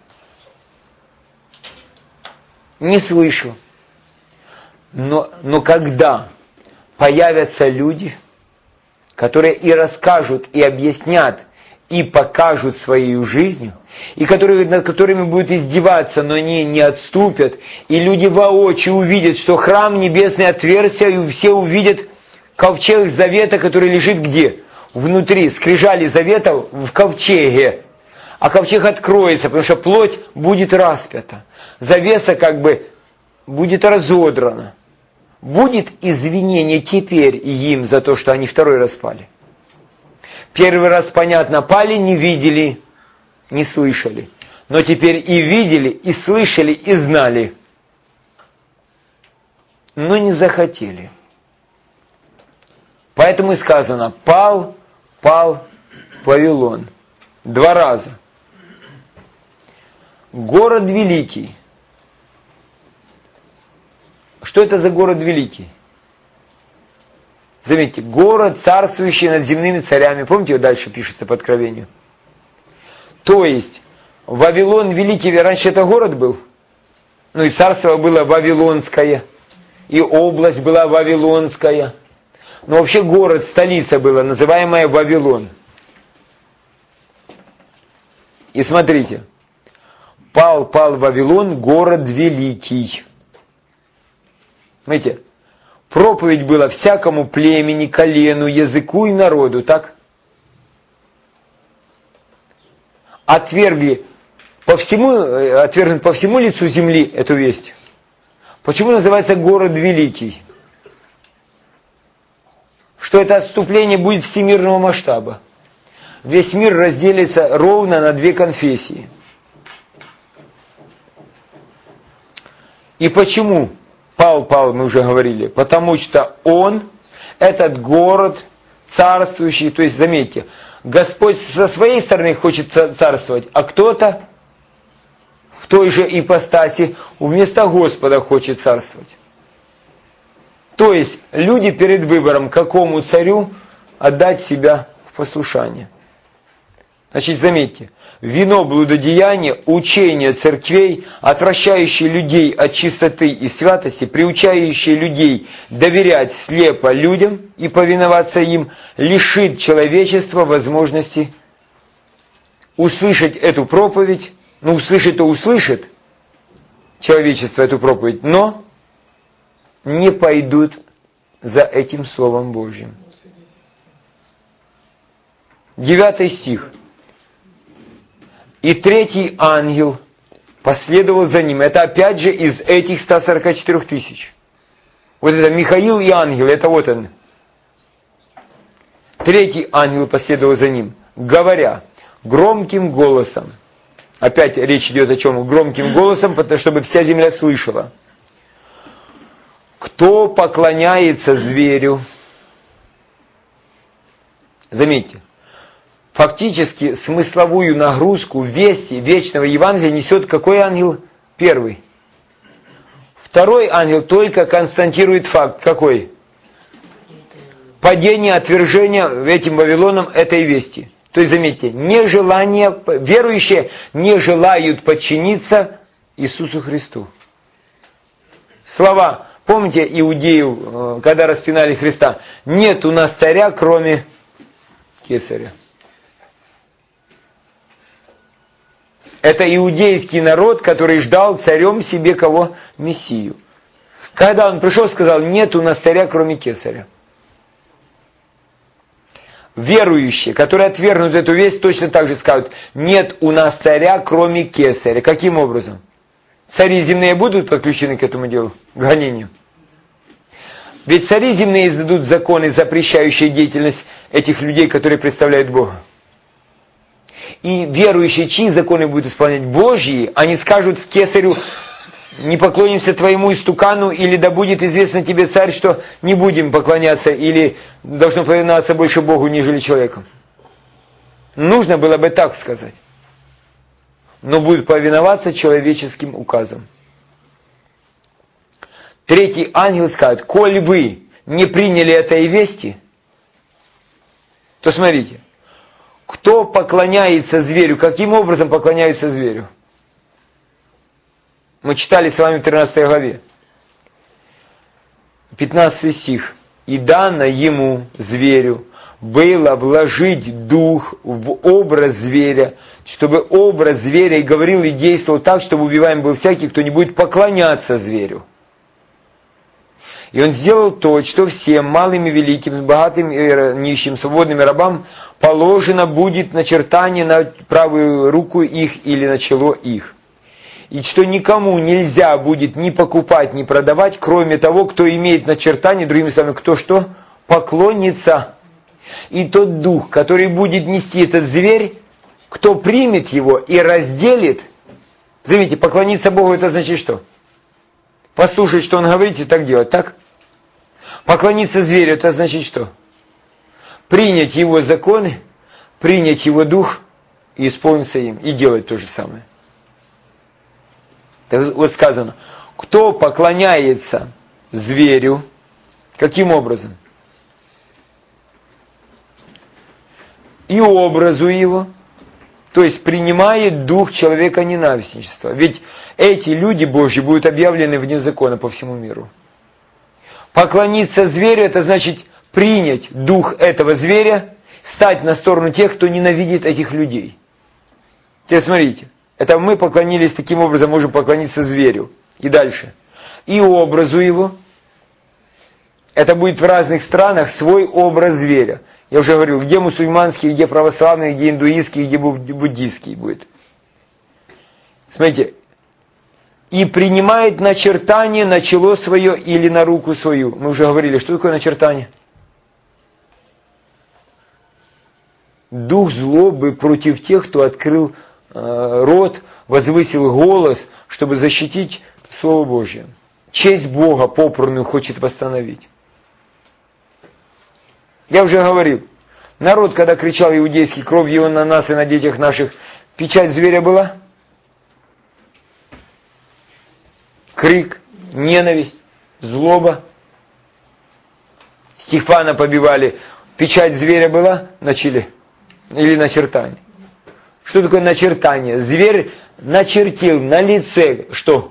Не слышал. Но, но когда появятся люди, которые и расскажут, и объяснят, и покажут своей жизнью, и которые, над которыми будут издеваться, но они не отступят, и люди воочию увидят, что храм небесный отверстия, и все увидят ковчег завета, который лежит где? Внутри, скрижали завета в ковчеге. А ковчег откроется, потому что плоть будет распята. Завеса как бы будет разодрана. Будет извинение теперь им за то, что они второй раз пали. Первый раз, понятно, пали, не видели, не слышали. Но теперь и видели, и слышали, и знали. Но не захотели. Поэтому и сказано, пал, пал Вавилон. Два раза. Город великий. Что это за город великий? Заметьте, город, царствующий над земными царями. Помните, дальше пишется по Откровению? То есть, Вавилон великий, раньше это город был? Ну и царство было Вавилонское. И область была Вавилонская. Но вообще город, столица была, называемая Вавилон. И смотрите. Пал, пал Вавилон, город великий. Смотрите, проповедь была всякому племени, колену, языку и народу, так? Отвергли по всему, отвергнут по всему лицу земли эту весть. Почему называется город великий? Что это отступление будет всемирного масштаба. Весь мир разделится ровно на две конфессии. И почему? Пал, пал, мы уже говорили. Потому что он, этот город, царствующий, то есть, заметьте, Господь со своей стороны хочет царствовать, а кто-то в той же ипостаси вместо Господа хочет царствовать. То есть, люди перед выбором, какому царю отдать себя в послушание. Значит, заметьте, вино блудодеяния, учение церквей, отвращающие людей от чистоты и святости, приучающие людей доверять слепо людям и повиноваться им, лишит человечества возможности услышать эту проповедь, ну, услышать-то услышит человечество эту проповедь, но не пойдут за этим Словом Божьим. Девятый стих. И третий ангел последовал за ним. Это опять же из этих ста сорока четырёх тысяч. Вот это Михаил и ангел, это вот он. Третий ангел последовал за ним, говоря громким голосом. Опять речь идет о чем? Громким голосом, чтобы вся земля слышала. Кто поклоняется зверю? Заметьте. Фактически смысловую нагрузку вести вечного Евангелия несет какой ангел? Первый. Второй ангел только констатирует факт. Какой? Падение, отвержение этим Вавилоном этой вести. То есть, заметьте, нежелание, верующие не желают подчиниться Иисусу Христу. Слова, помните иудеев, когда распинали Христа? Нет у нас царя, кроме кесаря. Это иудейский народ, который ждал царем себе кого? Мессию. Когда он пришел, сказал, нет у нас царя, кроме кесаря. Верующие, которые отвергнут эту весть, точно так же скажут, нет у нас царя, кроме кесаря. Каким образом? Цари земные будут подключены к этому делу, к гонению? Ведь цари земные издадут законы, запрещающие деятельность этих людей, которые представляют Бога. И верующие, чьи законы будут исполнять? Божьи, они скажут кесарю, не поклонимся твоему истукану, или да будет известно тебе, царь, что не будем поклоняться, или должно повиноваться больше Богу, нежели человеком. Нужно было бы так сказать. Но будут повиноваться человеческим указам. Третий ангел скажет, коль вы не приняли этой вести, то смотрите, кто поклоняется зверю? Каким образом поклоняются зверю? Мы читали с вами в тринадцатой главе. пятнадцатый стих. «И дано ему, зверю, было вложить дух в образ зверя, чтобы образ зверя и говорил, и действовал так, чтобы убиваем был всякий, кто не будет поклоняться зверю. И он сделал то, что всем, малым и великим, богатым и нищим, свободным и рабам, положено будет начертание на правую руку их или на чело их. И что никому нельзя будет ни покупать, ни продавать, кроме того, кто имеет начертание, другими словами, кто что? Поклонится. И тот дух, который будет нести этот зверь, кто примет его и разделит». Заметьте, поклониться Богу, это значит что? Послушать, что Он говорит, и так делать, так? Поклониться зверю, это значит что? Принять его законы, принять его дух и исполниться им, и делать то же самое. Так вот сказано, кто поклоняется зверю, каким образом? И образу его, то есть принимает дух человека ненавистничества. Ведь эти люди Божьи будут объявлены вне закона по всему миру. Поклониться зверю, это значит принять дух этого зверя, стать на сторону тех, кто ненавидит этих людей. Теперь смотрите, это мы поклонились таким образом, можем поклониться зверю. И дальше. И образу его. Это будет в разных странах свой образ зверя. Я уже говорил, где мусульманский, где православный, где индуистский, где буддийский будет. Смотрите. И принимает начертание на чело свое или на руку свою. Мы уже говорили, что такое начертание? Дух злобы против тех, кто открыл э, рот, возвысил голос, чтобы защитить Слово Божье. Честь Бога попранную хочет восстановить. Я уже говорил, народ, когда кричал иудейский, кровь его на нас и на детях наших, печать зверя была? Крик, ненависть, злоба. Стефана побивали, печать зверя была на челе? Или начертание? Что такое начертание? Зверь начертил на лице, что?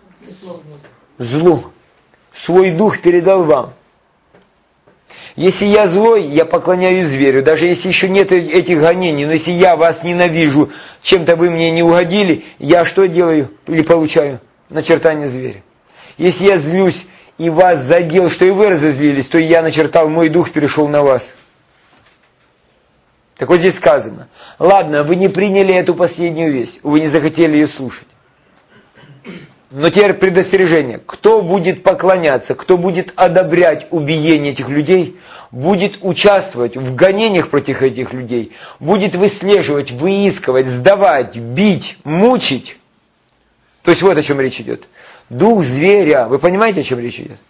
Зло. Свой дух передал вам. Если я злой, я поклоняюсь зверю. Даже если еще нет этих гонений, но если я вас ненавижу, чем-то вы мне не угодили, я что делаю или получаю? Начертание зверя. Если я злюсь и вас задел, что и вы разозлились, то я начертал, мой дух перешел на вас. Так вот здесь сказано. Ладно, вы не приняли эту последнюю весть, вы не захотели ее слушать. Но теперь предостережение. Кто будет поклоняться, кто будет одобрять убиение этих людей, будет участвовать в гонениях против этих людей, будет выслеживать, выискивать, сдавать, бить, мучить. То есть вот о чем речь идет. Дух зверя. Вы понимаете, о чем речь идет?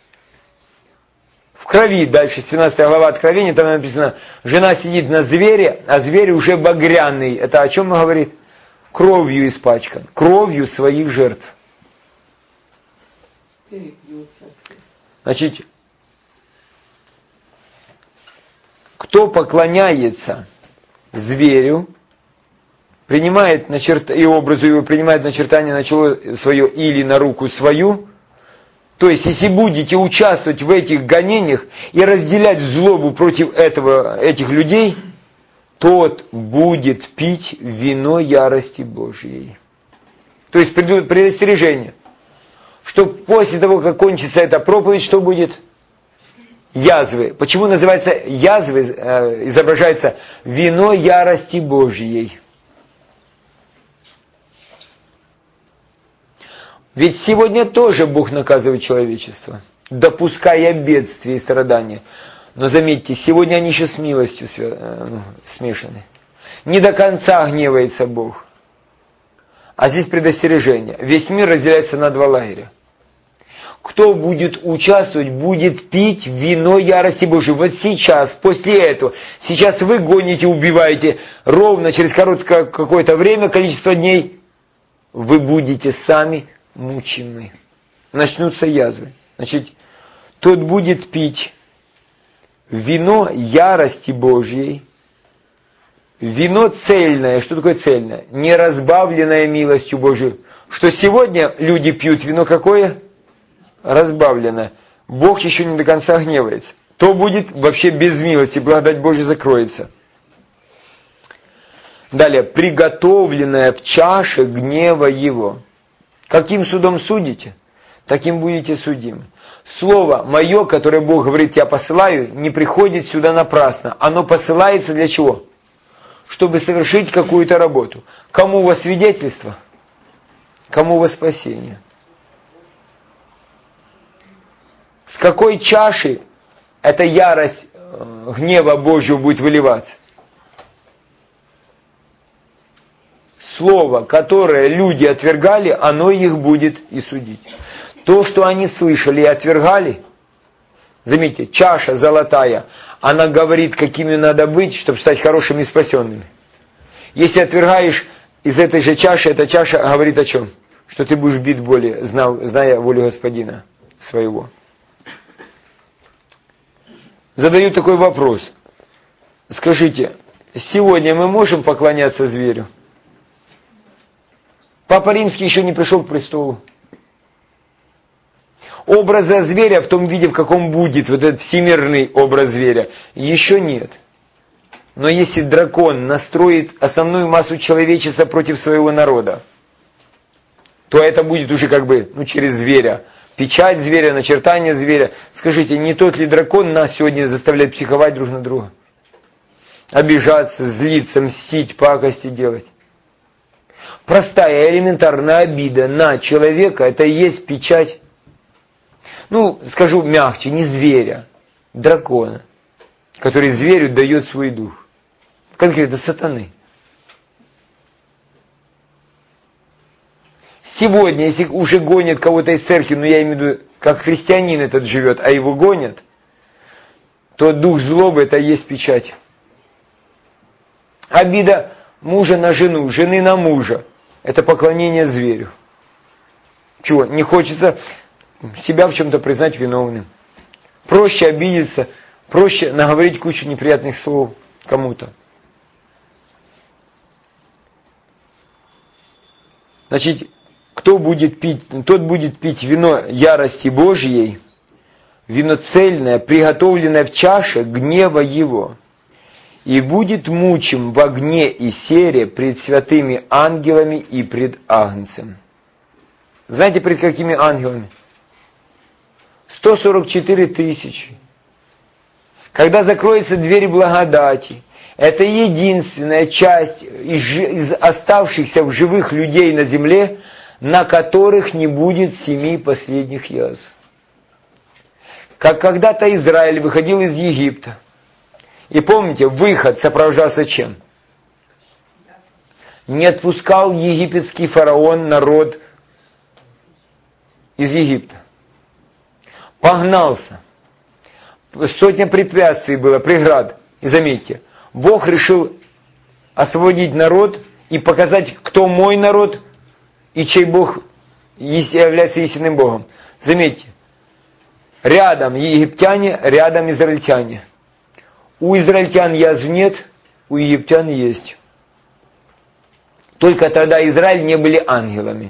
В крови, дальше, семнадцатая глава Откровения, там написано, жена сидит на звере, а зверь уже багряный. Это о чем он говорит? Кровью испачкан. Кровью своих жертв. Значит, кто поклоняется зверю, принимает начерт... и образу его принимает начертание на чело свое или на руку свою, то есть, если будете участвовать в этих гонениях и разделять злобу против этого, этих людей, тот будет пить вино ярости Божьей. То есть, предостережение, что после того, как кончится эта проповедь, что будет? Язвы. Почему называется язвы, э, изображается вино ярости Божьей? Ведь сегодня тоже Бог наказывает человечество, допуская бедствия и страдания. Но заметьте, сегодня они еще с милостью смешаны. Не до конца гневается Бог. А здесь предостережение. Весь мир разделяется на два лагеря. Кто будет участвовать, будет пить вино ярости Божьей. Вот сейчас, после этого, сейчас вы гоните, убиваете, ровно через короткое какое-то время, количество дней, вы будете сами мучены. Начнутся язвы. Значит, тот будет пить вино ярости Божьей. вино цельное. Что такое цельное? Не разбавленное милостью Божией. Что сегодня люди пьют вино какое? Разбавленное. Бог еще не до конца гневается. То будет вообще без милости, благодать Божия закроется. Далее, приготовленное в чаше гнева Его. Каким судом судите, таким будете судимы. Слово мое, которое Бог говорит, я посылаю, не приходит сюда напрасно. Оно посылается для чего? Чтобы совершить какую-то работу. Кому во свидетельство? Кому во спасение? С какой чаши эта ярость гнева Божьего будет выливаться? Слово, которое люди отвергали, оно их будет и судить. То, что они слышали и отвергали, заметьте, чаша золотая, она говорит, какими надо быть, чтобы стать хорошими и спасенными. Если отвергаешь из этой же чаши, эта чаша говорит о чем? Что ты будешь бит более, зная волю Господина своего. Задаю такой вопрос. Скажите, сегодня мы можем поклоняться зверю? Папа Римский еще не пришел к престолу. Образа зверя в том виде, в каком будет, вот этот всемирный образ зверя, еще нет. Но если дракон настроит основную массу человечества против своего народа, то это будет уже как бы ну, через зверя. Печать зверя, начертание зверя. Скажите, не тот ли дракон нас сегодня заставляет психовать друг на друга? Обижаться, злиться, мстить, пакости делать. Простая, элементарная обида на человека, это и есть печать, ну, скажу мягче, не зверя, дракона, который зверю дает свой дух. Конкретно сатаны. Сегодня, если уже гонят кого-то из церкви, ну я имею в виду, как христианин этот живет, а его гонят, то дух злобы это и есть печать. Обида мужа на жену, жены на мужа. Это поклонение зверю. Чего? Не хочется себя в чем-то признать виновным. Проще обидеться, проще наговорить кучу неприятных слов кому-то. Значит, кто будет пить, тот будет пить вино ярости Божьей, вино цельное, приготовленное в чаше гнева Его. И будет мучим в огне и сере пред святыми ангелами и пред Агнцем. Знаете, пред какими ангелами? сто сорок четыре тысячи. Когда закроются двери благодати, это единственная часть из, из оставшихся в живых людей на земле, на которых не будет семи последних язв. Как когда-то Израиль выходил из Египта. И помните, выход сопровождался чем? Не отпускал египетский фараон народ из Египта. Погнался. Сотня препятствий было, преград. И заметьте, Бог решил освободить народ и показать, кто мой народ и чей Бог является истинным Богом. Заметьте, рядом египтяне, рядом израильтяне. У израильтян язв нет, у египтян есть. Только тогда Израиль не были ангелами.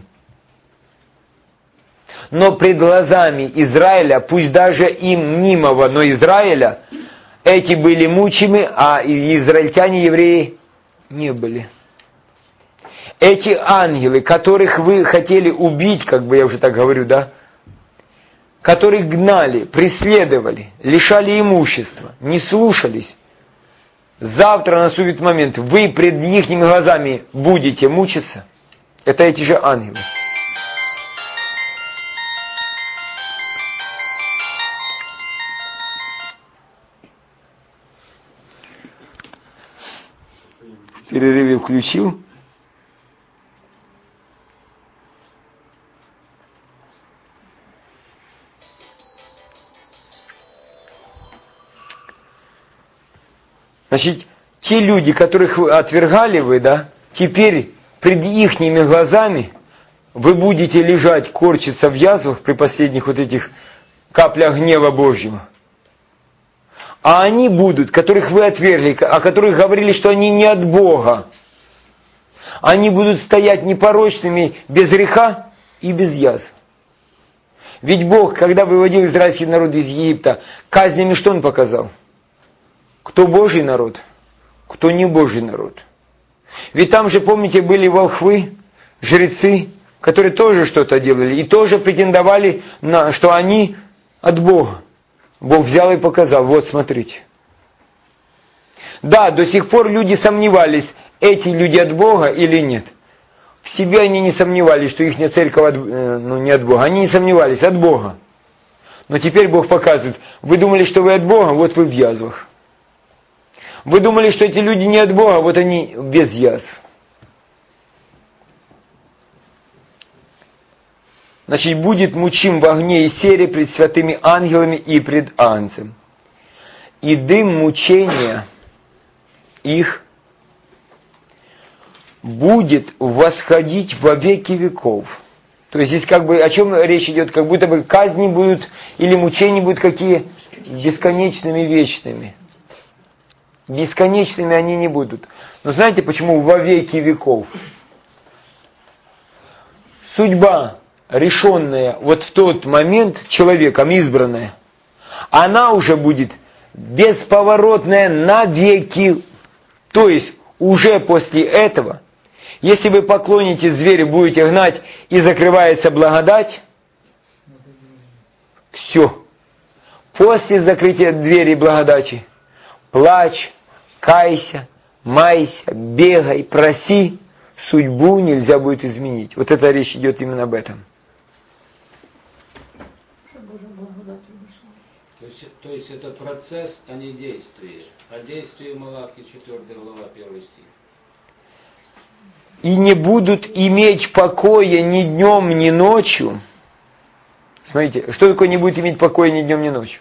Но пред глазами Израиля, пусть даже им мнимого, но Израиля, эти были мучимы, а израильтяне, евреи, не были. Эти ангелы, которых вы хотели убить, как бы я уже так говорю, да, которых гнали, преследовали, лишали имущества, не слушались. Завтра наступит момент, вы пред их глазами будете мучиться. Это эти же ангелы. В перерыве включил. Значит, те люди, которых вы отвергали вы, да, теперь пред ихними глазами вы будете лежать, корчиться в язвах при последних вот этих каплях гнева Божьего. А они будут, которых вы отвергли, о которых говорили, что они не от Бога. Они будут стоять непорочными, без греха и без язв. Ведь Бог, когда выводил израильский народ из Египта, казнями что Он показал? Кто Божий народ, кто не Божий народ. Ведь там же, помните, были волхвы, жрецы, которые тоже что-то делали и тоже претендовали, на, что они от Бога. Бог взял и показал, вот смотрите. Да, до сих пор люди сомневались, эти люди от Бога или нет. В себе они не сомневались, что их церковь от, ну, не от Бога. Они не сомневались, от Бога. Но теперь Бог показывает, вы думали, что вы от Бога, вот вы в язвах. Вы думали, что эти люди не от Бога, вот они без язв. Значит, будет мучим в огне и сере пред святыми ангелами и пред Агнцем. И дым мучения их будет восходить во веки веков. То есть здесь как бы о чем речь идет? Как будто бы казни будут или мучения будут какие? Бесконечными, вечными. Бесконечными они не будут. Но знаете почему во веки веков? Судьба, решенная вот в тот момент человеком, избранная, она уже будет бесповоротная на веки. То есть уже после этого, если вы поклонитесь зверю, будете гнать и закрывается благодать, все. После закрытия двери благодати, плачь, кайся, майся, бегай, проси, судьбу нельзя будет изменить. Вот эта речь идет именно об этом. То есть, то есть это процесс, а не действие. А действие Малахии четвёртая глава, первый стих. И не будут иметь покоя ни днем, ни ночью. Смотрите, что такое не будет иметь покоя ни днем, ни ночью?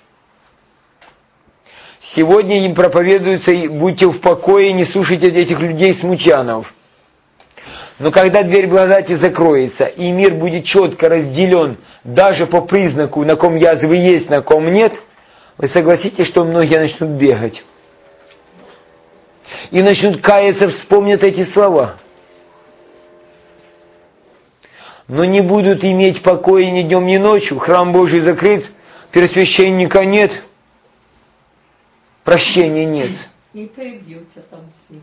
Сегодня им проповедуется, будьте в покое, не слушайте этих людей смутьянов. Но когда дверь благодати закроется, и мир будет четко разделен даже по признаку, на ком язвы есть, на ком нет, вы согласитесь, что многие начнут бегать. И начнут каяться, вспомнят эти слова. Но не будут иметь покоя ни днем, ни ночью, храм Божий закрыт, первосвященника нет, прощения нет. И прибьются там все.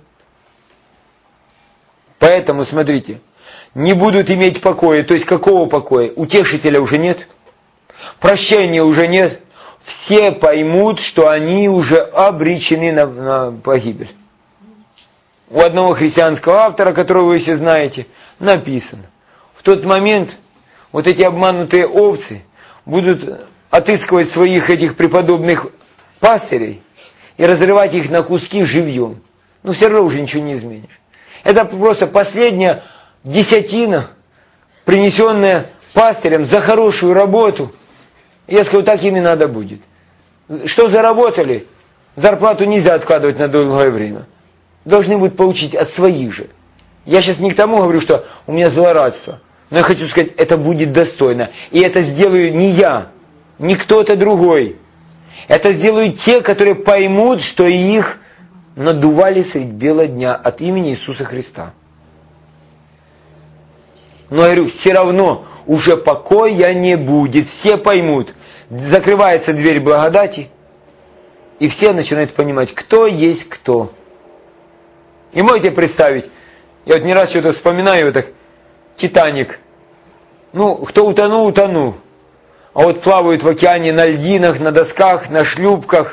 Поэтому, смотрите, не будут иметь покоя, то есть какого покоя? Утешителя уже нет, прощения уже нет, все поймут, что они уже обречены на, на погибель. У одного христианского автора, которого вы все знаете, написано, в тот момент вот эти обманутые овцы будут отыскивать своих этих преподобных пастырей и разрывать их на куски живьем. Ну, все равно уже ничего не изменишь. Это просто последняя десятина, принесенная пастырем за хорошую работу. Я скажу, так им и надо будет. Что заработали? Зарплату нельзя откладывать на долгое время. Должны будут получить от своих же. Я сейчас не к тому говорю, что у меня злорадство. Но я хочу сказать, это будет достойно. И это сделаю не я, не кто-то другой. Это сделают те, которые поймут, что их надували средь бела дня от имени Иисуса Христа. Но я говорю, все равно уже покоя не будет. Все поймут. Закрывается дверь благодати, и все начинают понимать, кто есть кто. И можете представить, я вот не раз что-то вспоминаю, вот так, Титаник. Ну, кто утонул, утонул. А вот плавают в океане на льдинах, на досках, на шлюпках.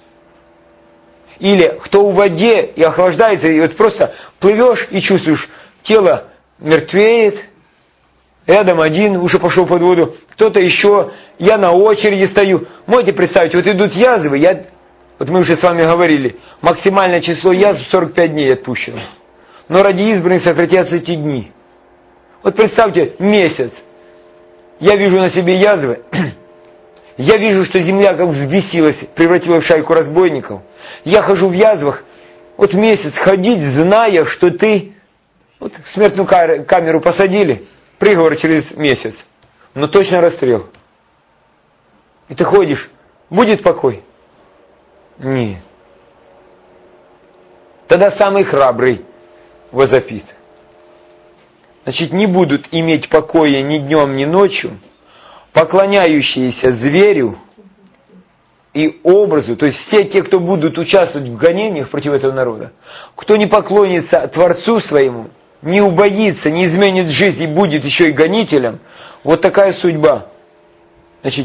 Или кто в воде и охлаждается, и вот просто плывешь и чувствуешь, тело мертвеет, рядом один уже пошел под воду, кто-то еще, я на очереди стою. Можете представить, вот идут язвы, я, вот мы уже с вами говорили, максимальное число язв сорок пять дней отпущено. Но ради избранных сократятся эти дни. Вот представьте, месяц. Я вижу на себе язвы. Я вижу, что земля как взбесилась, превратилась в шайку разбойников. Я хожу в язвах. Вот месяц ходить, зная, что ты... Вот в смертную камеру посадили, приговор через месяц. Но точно расстрел. И ты ходишь. Будет покой? Нет. Тогда самый храбрый возопит. Значит, не будут иметь покоя ни днем, ни ночью, поклоняющиеся зверю и образу, то есть все те, кто будут участвовать в гонениях против этого народа, кто не поклонится Творцу своему, не убоится, не изменит жизнь и будет еще и гонителем, вот такая судьба. Значит,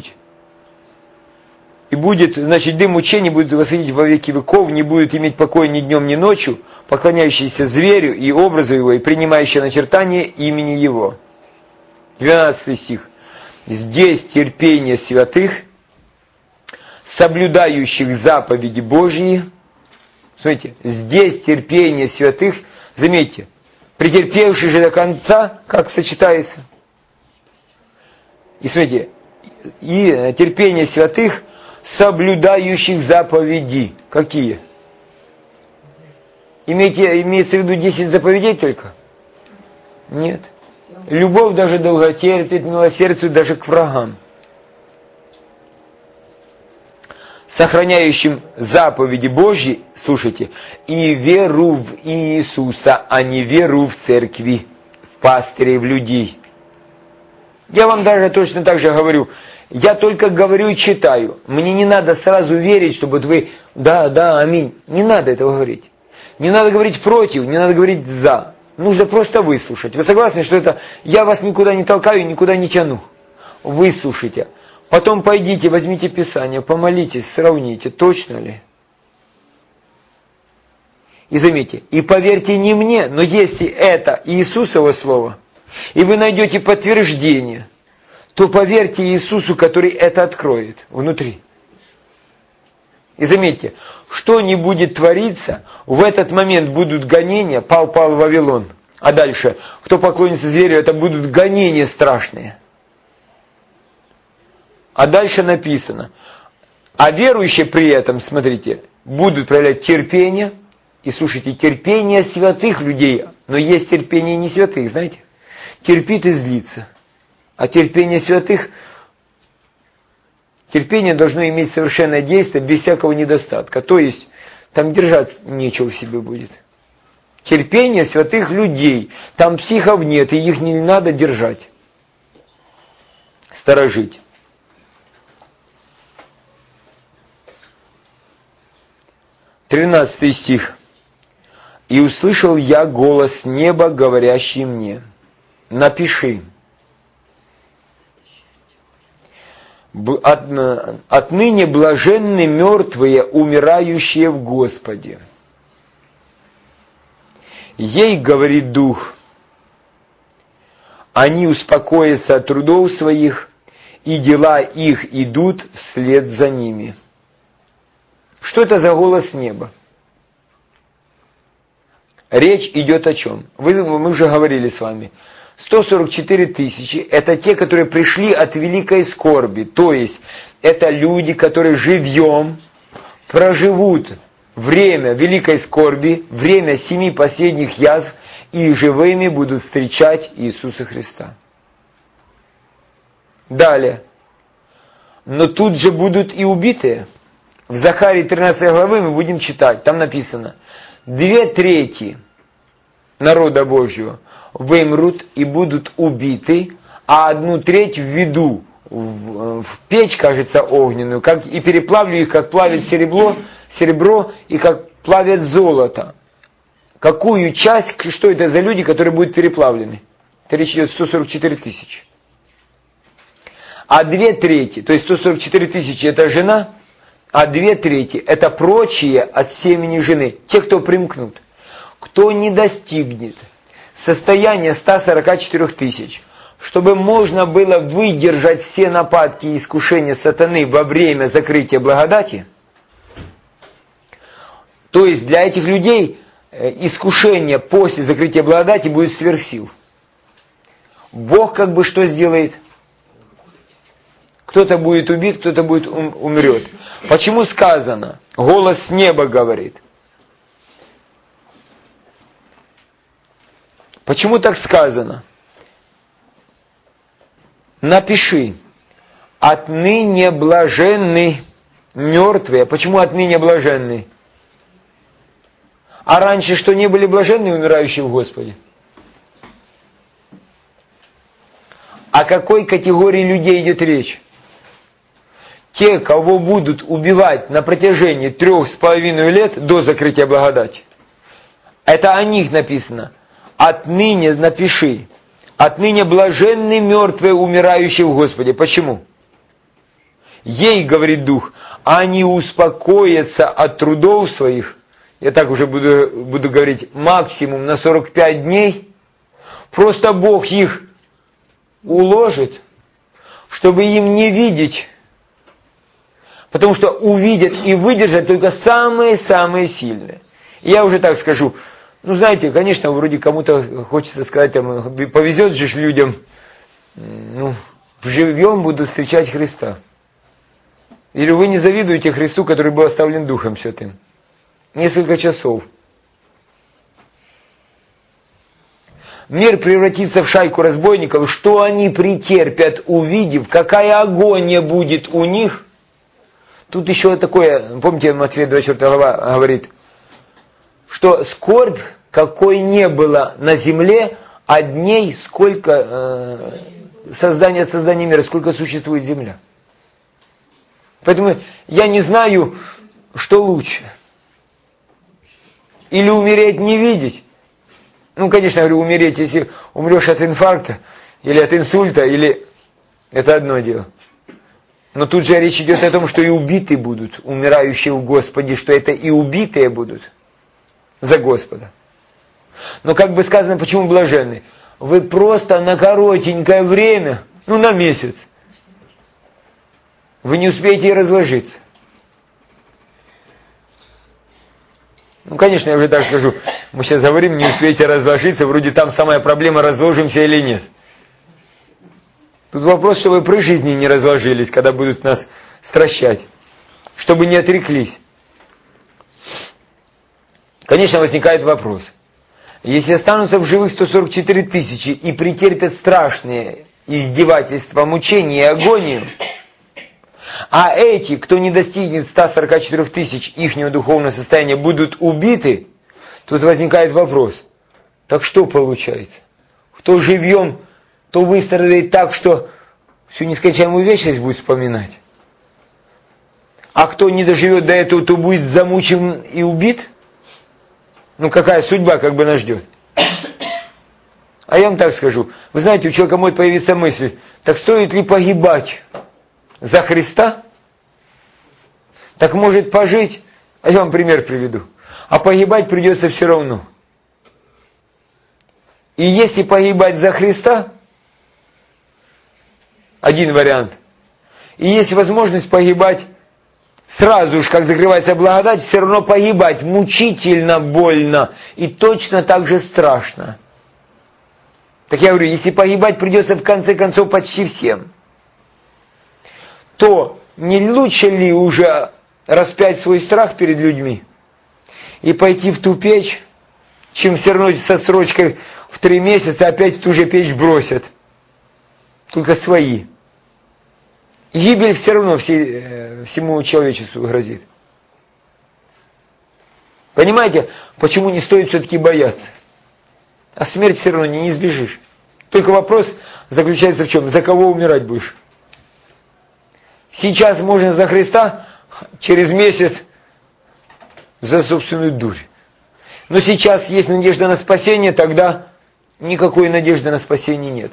и будет, значит, дым мучений будет восходить во веки веков, не будет иметь покоя ни днем, ни ночью, поклоняющийся зверю и образу его, и принимающий начертание имени его. двенадцатый стих. Здесь терпение святых, соблюдающих заповеди Божьи. Смотрите, здесь терпение святых, заметьте, претерпевший же до конца, как сочетается. И смотрите, и терпение святых, соблюдающих заповеди. Какие? Имеете, имеется в виду десять заповедей только? Нет. Любовь даже долготерпит, милосердствует даже к врагам. Сохраняющим заповеди Божьи, слушайте, и веру в Иисуса, а не веру в церкви, в пастырей, в людей. Я вам даже точно так же говорю, я только говорю и читаю. Мне не надо сразу верить, чтобы вот вы, да, да, аминь. Не надо этого говорить. Не надо говорить против, не надо говорить за. Нужно просто выслушать. Вы согласны, что это я вас никуда не толкаю, никуда не тяну. Выслушайте. Потом пойдите, возьмите Писание, помолитесь, сравните, точно ли. И заметьте, и поверьте не мне, но если это Иисусово Слово, и вы найдете подтверждение, то поверьте Иисусу, который это откроет внутри. И заметьте, что не будет твориться, в этот момент будут гонения, пал, пал Вавилон. А дальше, кто поклонится зверю, это будут гонения страшные. А дальше написано, а верующие при этом, смотрите, будут проявлять терпение, и слушайте, терпение святых людей, но есть терпение не святых, знаете, терпит и злится. А терпение святых, терпение должно иметь совершенное действие без всякого недостатка. То есть, там держать нечего в себе будет. Терпение святых людей. Там психов нет, и их не надо держать. Сторожить. тринадцатый стих. «И услышал я голос неба, говорящий мне, напиши, отныне блаженны мертвые, умирающие в Господе. Ей, говорит Дух, они успокоятся от трудов своих, и дела их идут вслед за ними». Что это за голос неба? Речь идет о чем? Вы, мы уже говорили с вами. сто сорок четыре тысячи – это те, которые пришли от великой скорби. То есть, это люди, которые живьем проживут время великой скорби, время семи последних язв, и живыми будут встречать Иисуса Христа. Далее. Но тут же будут и убитые. В Захарии тринадцатой главы мы будем читать. Там написано, две трети народа Божьего вымрут и будут убиты, а одну треть введу в, в печь, кажется, огненную, как, и переплавлю их, как плавят серебро, серебро и как плавят золото. Какую часть, что это за люди, которые будут переплавлены? Это речь идет сто сорок четыре тысячи. А две трети, то есть сто сорок четыре тысячи это жена, а две трети это прочие от семени жены, те, кто примкнут. Кто не достигнет состояния ста сорока четырёх тысяч, чтобы можно было выдержать все нападки и искушения сатаны во время закрытия благодати, то есть для этих людей искушение после закрытия благодати будет сверх сил. Бог как бы что сделает? Кто-то будет убит, кто-то будет ум- умрет. Почему сказано? Голос с неба говорит. Почему так сказано? Напиши. Отныне блаженны мертвые, почему отныне блаженны? А раньше что, не были блаженны, умирающие в Господе? О какой категории людей идет речь? Те, кого будут убивать на протяжении трех с половиной лет до закрытия благодати. Это о них написано. Отныне напиши. Отныне блаженны мертвые, умирающие в Господе. Почему? Ей, говорит Дух, они успокоятся от трудов своих. Я так уже буду, буду говорить, максимум на сорок пять дней. Просто Бог их уложит, чтобы им не видеть. Потому что увидят и выдержат только самые-самые сильные. И я уже так скажу, ну знаете, конечно, вроде кому-то хочется сказать, там, повезет же людям, ну, живьем буду встречать Христа. Или вы не завидуете Христу, который был оставлен Духом Святым? Несколько часов. Мир превратится в шайку разбойников, что они претерпят, увидев, какая агония будет у них. Тут еще такое, помните, Матфея двадцать четвёртая глава говорит, что скорбь, какой не было на земле, а дней, сколько э, создания от создания мира, сколько существует земля. Поэтому я не знаю, что лучше. Или умереть, не видеть. Ну, конечно, я говорю, умереть, если умрешь от инфаркта, или от инсульта, или... Это одно дело. Но тут же речь идет о том, что и убитые будут, умирающие в Господе, что это и убитые будут за Господа. Но как бы сказано, почему блаженны? Вы просто на коротенькое время, ну на месяц, вы не успеете и разложиться. Ну, конечно, я уже так скажу, мы сейчас говорим, не успеете разложиться, вроде там самая проблема, разложимся или нет. Тут вопрос, чтобы при жизни не разложились, когда будут нас стращать, чтобы не отреклись. Конечно, возникает вопрос. Если останутся в живых сто сорок четыре тысячи и претерпят страшные издевательства, мучения и агонию, а эти, кто не достигнет ста сорока четырёх тысяч ихнего духовного состояния, будут убиты, тут возникает вопрос. Так что получается? Кто живьем, то выстрадает так, что всю нескончаемую вечность будет вспоминать. А кто не доживет до этого, то будет замучен и убит? Ну какая судьба как бы нас ждет? А я вам так скажу. Вы знаете, у человека может появиться мысль, так стоит ли погибать за Христа? Так может пожить? А я вам пример приведу. А погибать придется все равно. И если погибать за Христа, один вариант. И есть возможность погибать сразу же, как закрывается благодать, все равно погибать мучительно, больно и точно так же страшно. Так я говорю, если погибать придется в конце концов почти всем, то не лучше ли уже распять свой страх перед людьми и пойти в ту печь, чем все равно со срочкой в три месяца опять в ту же печь бросят, только свои. Гибель все равно все, всему человечеству грозит. Понимаете, почему не стоит все-таки бояться? А смерть все равно не, не избежишь. Только вопрос заключается в чем? За кого умирать будешь? Сейчас можно за Христа, через месяц за собственную дурь. Но сейчас есть надежда на спасение, тогда никакой надежды на спасение нет.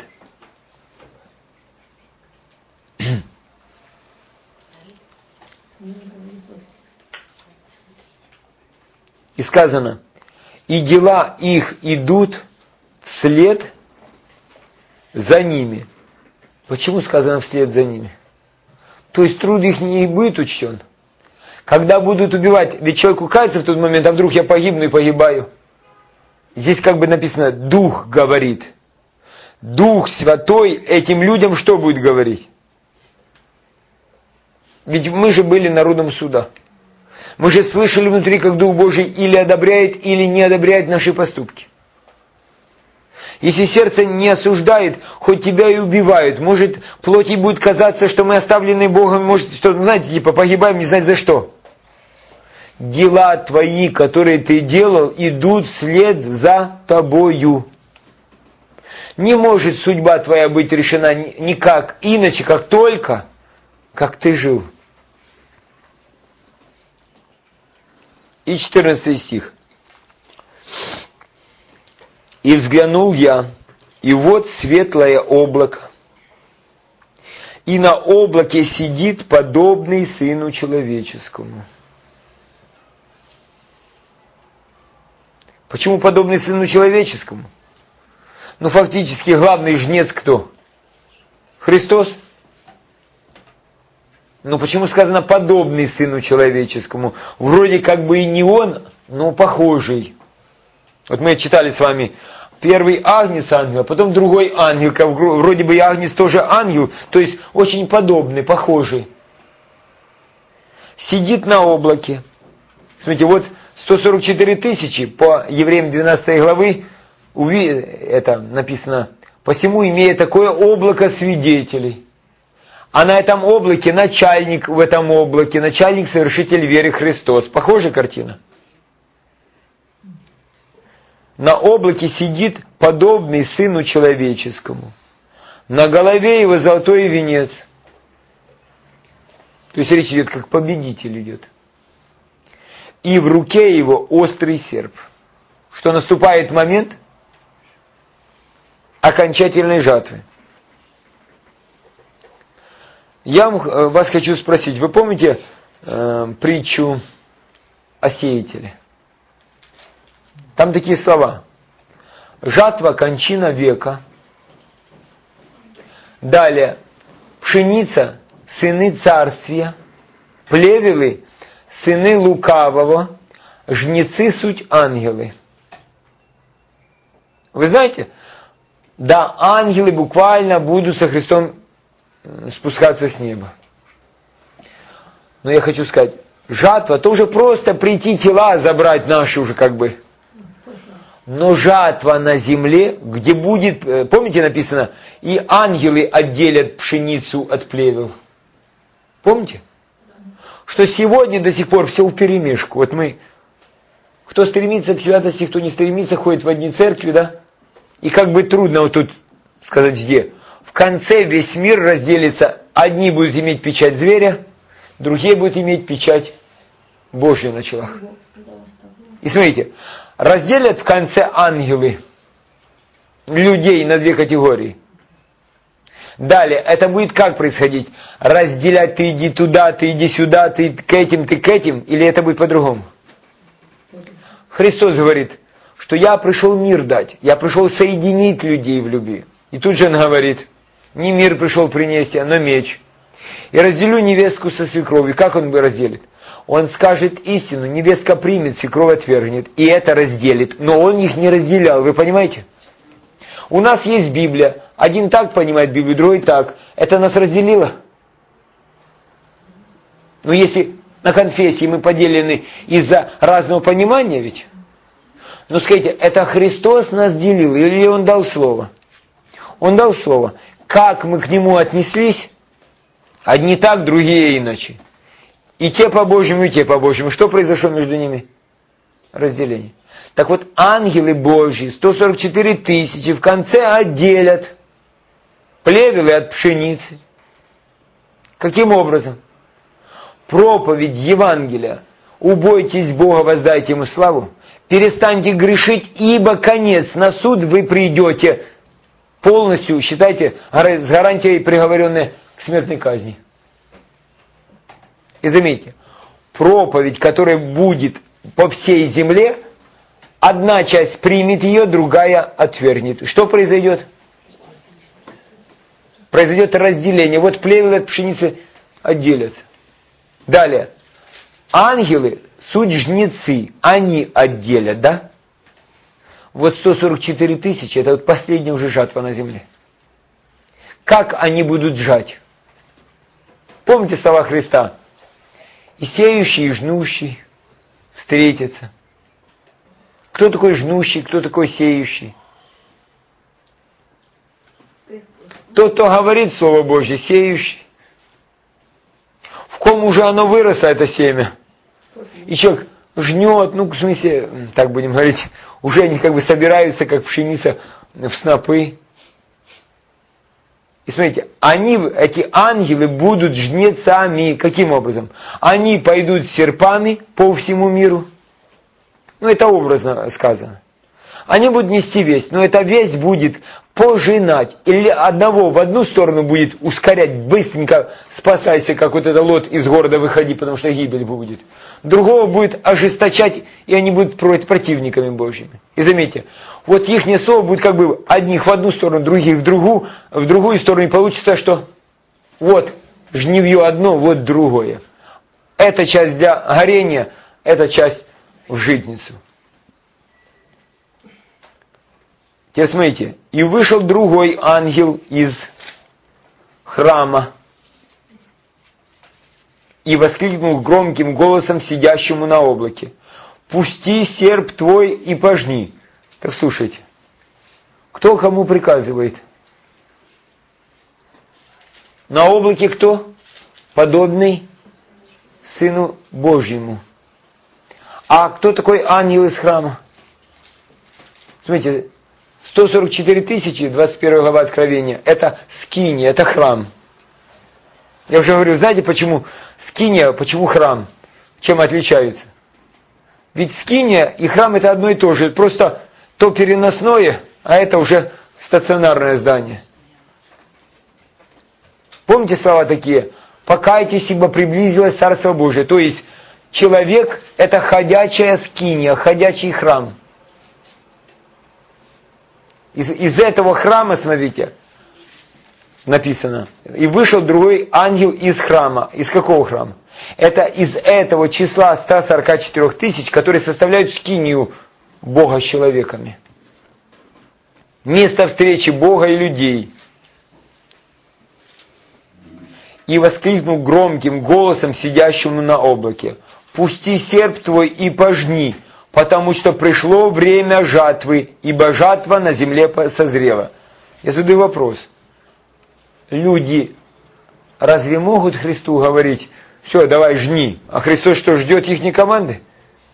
И сказано, и дела их идут вслед за ними. Почему сказано вслед за ними? То есть труд их не будет учтен. Когда будут убивать, ведь человек кается в тот момент, а вдруг я погибну и погибаю. Здесь как бы написано, Дух говорит. Дух Святой этим людям что будет говорить? Ведь мы же были народом суда. Мы же слышали внутри, как Дух Божий или одобряет, или не одобряет наши поступки. Если сердце не осуждает, хоть тебя и убивают, может, плоти будет казаться, что мы оставлены Богом, может, что, знаете, типа, погибаем не знать за что. Дела твои, которые ты делал, идут вслед за тобою. Не может судьба твоя быть решена никак иначе, как только, как ты жил. И четырнадцатый стих. «И взглянул я, и вот светлое облако, и на облаке сидит подобный Сыну Человеческому». Почему подобный Сыну Человеческому? Ну, фактически, главный жнец кто? Христос. Ну, почему сказано подобный Сыну Человеческому? Вроде как бы и не Он, но похожий. Вот мы читали с вами первый агнец ангела, потом другой ангел, как вроде бы и агнец тоже ангел, то есть очень подобный, похожий. Сидит на облаке. Смотрите, вот сто сорок четыре тысячи по Евреям двенадцатой главы, это написано, «Посему, имея такое облако свидетелей». А на этом облаке начальник в этом облаке, начальник совершитель веры Христос. Похожая картина? На облаке сидит подобный Сыну Человеческому. На голове его золотой венец. То есть речь идет, как победитель идет. И в руке его острый серп. Что наступает момент окончательной жатвы. Я вас хочу спросить, вы помните э, притчу о сеятеле? Там такие слова. Жатва, кончина века. Далее. Пшеница, сыны царствия. Плевелы, сыны лукавого. Жнецы, суть ангелы. Вы знаете? Да, ангелы буквально будут со Христом спускаться с неба. Но я хочу сказать, жатва, то уже просто прийти тела забрать наши уже как бы. Но жатва на земле, где будет, помните написано, и ангелы отделят пшеницу от плевел. Помните? Что сегодня до сих пор все вперемешку. Вот мы, кто стремится к святости, кто не стремится, ходит в одни церкви, да? И как бы трудно вот тут сказать где. В конце весь мир разделится. Одни будут иметь печать зверя, другие будут иметь печать Божью на челах. И смотрите, разделят в конце ангелы людей на две категории. Далее, это будет как происходить? Разделять, ты иди туда, ты иди сюда, ты к этим, ты к этим, или это будет по-другому? Христос говорит, что я пришел мир дать, я пришел соединить людей в любви. И тут же он говорит, не мир пришел принести, но меч. И разделю невестку со свекровью. Как он разделит? Он скажет истину, невестка примет, свекровь отвергнет. И это разделит. Но он их не разделял, вы понимаете? У нас есть Библия. Один так понимает Библию, другой так. Это нас разделило? Но если на конфессии мы поделены из-за разного понимания ведь, ну скажите, это Христос нас делил или Он дал слово? Он дал слово. Как мы к Нему отнеслись, одни так, другие иначе. И те по-божьему, и те по-божьему. Что произошло между ними? Разделение. Так вот, ангелы Божьи, сто сорок четыре тысячи, в конце отделят плевелы от пшеницы. Каким образом? Проповедь Евангелия. Убойтесь Бога, воздайте Ему славу. Перестаньте грешить, ибо конец. На суд вы придете полностью, считайте, с гарантией приговоренные к смертной казни. И заметьте, проповедь, которая будет по всей земле, одна часть примет ее, другая отвергнет. Что произойдет? Произойдет разделение. Вот плевелы от пшеницы отделятся. Далее. Ангелы, суть жнецы, они отделят, да? Вот сто сорок четыре тысячи, это вот последняя уже жатва на земле. Как они будут жать? Помните слова Христа? И сеющий, и жнущий встретятся. Кто такой жнущий, кто такой сеющий? Тот, кто говорит Слово Божье, сеющий. В ком уже оно выросло, это семя. И человек жнет, ну, в смысле, так будем говорить, уже они как бы собираются, как пшеница, в снопы. И смотрите, они, эти ангелы будут жнецами. Каким образом? Они пойдут с серпами по всему миру. Ну, это образно сказано. Они будут нести весть, но эта весть будет пожинать. Или одного в одну сторону будет ускорять, быстренько спасайся, как вот это Лот из города выходи, потому что гибель будет. Другого будет ожесточать, и они будут противниками Божьими. И заметьте, вот их слово будет как бы одних в одну сторону, других в другую, в другую сторону, и получится, что вот жнивье одно, вот другое. Эта часть для горения, эта часть в житницу. Теперь смотрите, и вышел другой ангел из храма и воскликнул громким голосом сидящему на облаке: «Пусти серп твой и пожни». Так слушайте, кто кому приказывает? На облаке кто? Подобный Сыну Божьему. А кто такой ангел из храма? Смотрите, сто сорок четыре тысячи, двадцать первая глава Откровения, это скиния, это храм. Я уже говорю, знаете, почему скиния, почему храм? Чем отличаются? Ведь скиния и храм это одно и то же, просто то переносное, а это уже стационарное здание. Помните слова такие? «Покайтесь, ибо приблизилось Царство Божие». То есть, человек это ходячая скиния, ходячий храм. Из, из этого храма, смотрите, написано, и вышел другой ангел из храма. Из какого храма? Это из этого числа ста сорока четырёх тысяч, которые составляют скинию Бога с человеками. Место встречи Бога и людей. И воскликнул громким голосом сидящему на облаке: «Пусти серп твой и пожни, потому что пришло время жатвы, ибо жатва на земле созрела». Я задаю вопрос. Люди разве могут Христу говорить: все, давай жни, а Христос что, ждет их команды?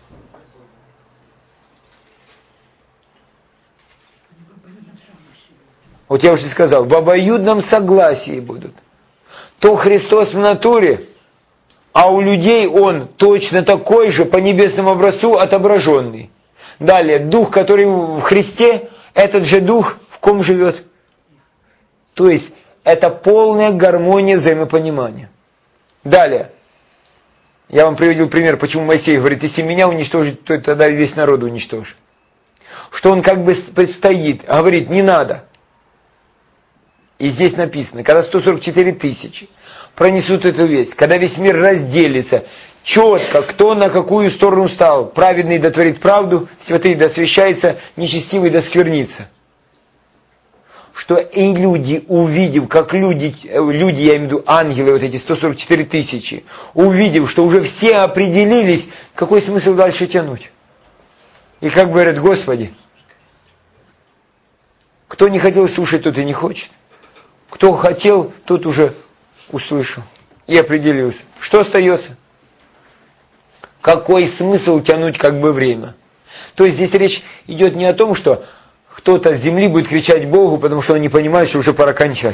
Вот я уже сказал, в обоюдном согласии будут. То Христос в натуре, а у людей Он точно такой же, по небесному образцу отображенный. Далее, Дух, который в Христе, этот же Дух в ком живет? То есть, это полная гармония взаимопонимания. Далее, я вам приводил пример, почему Моисей говорит: если меня уничтожить, то тогда весь народ уничтожит. Что он как бы предстоит, говорит: не надо. И здесь написано, когда сто сорок четыре тысячи пронесут эту весть, когда весь мир разделится, четко, кто на какую сторону стал, праведный да творит правду, святый да освящается, нечестивый да сквернится. Что и люди, увидев, как люди, люди, я имею в виду ангелы, вот эти сто сорок четыре тысячи, увидев, что уже все определились, какой смысл дальше тянуть? И как говорят: Господи, кто не хотел слушать, тот и не хочет. Кто хотел, тот уже услышал и определился. Что остается? Какой смысл тянуть как бы время? То есть здесь речь идет не о том, что кто-то с земли будет кричать Богу, потому что он не понимает, что уже пора кончать.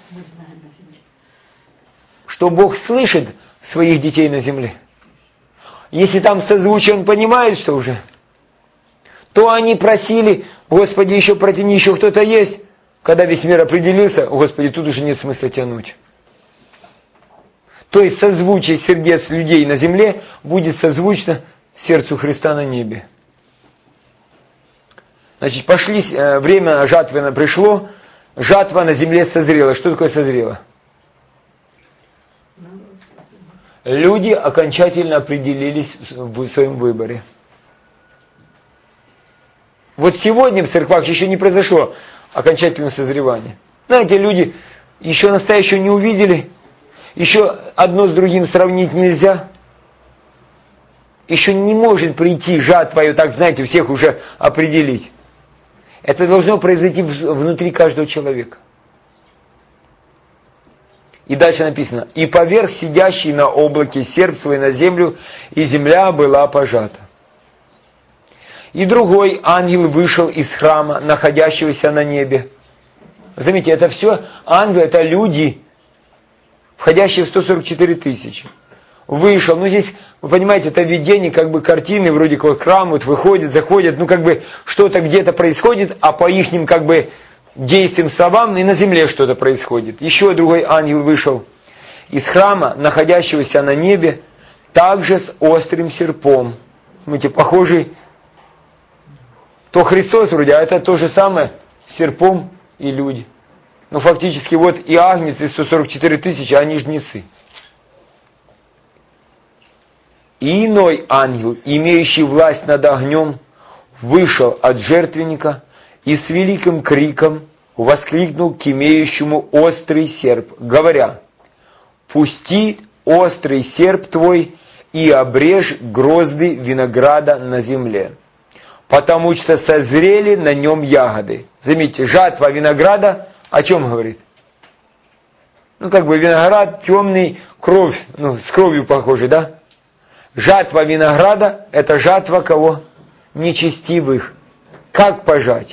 Что Бог слышит своих детей на земле. Если там созвучие, он понимает, что уже. То они просили: Господи, еще протяни, еще кто-то есть. Когда весь мир определился, Господи, тут уже нет смысла тянуть. То есть созвучие сердец людей на земле будет созвучно сердцу Христа на небе. Значит, пошли, время жатвы пришло, жатва на земле созрела. Что такое созрела? Люди окончательно определились в своем выборе. Вот сегодня в церквах еще не произошло окончательное созревание. Знаете, люди еще настоящего не увидели, еще одно с другим сравнить нельзя. Еще не может прийти жатва, и так, знаете, всех уже определить. Это должно произойти внутри каждого человека. И дальше написано: «И поверх сидящий на облаке серп свой на землю, и земля была пожата. И другой ангел вышел из храма, находящегося на небе». Заметьте, это все ангелы, это люди, входящие в сто сорок четыре тысячи. Вышел, ну здесь, вы понимаете, это видение, как бы картины, вроде как храм, вот выходит, заходит, ну как бы что-то где-то происходит, а по ихним как бы действиям, словам, и на земле что-то происходит. Еще другой ангел вышел из храма, находящегося на небе, также с острым серпом. Смотрите, похожий, то Христос вроде, а это то же самое, с серпом и люди. Но фактически вот и агнец, и сто сорок четыре тысячи, они жнецы. И иной ангел, имеющий власть над огнем, вышел от жертвенника и с великим криком воскликнул к имеющему острый серп, говоря: «Пусти острый серп твой и обрежь грозды винограда на земле, потому что созрели на нем ягоды». Заметьте, жатва винограда о чем говорит? Ну, как бы виноград темный, кровь, ну, с кровью похожий, да? Жатва винограда – это жатва кого? Нечестивых. Как пожать?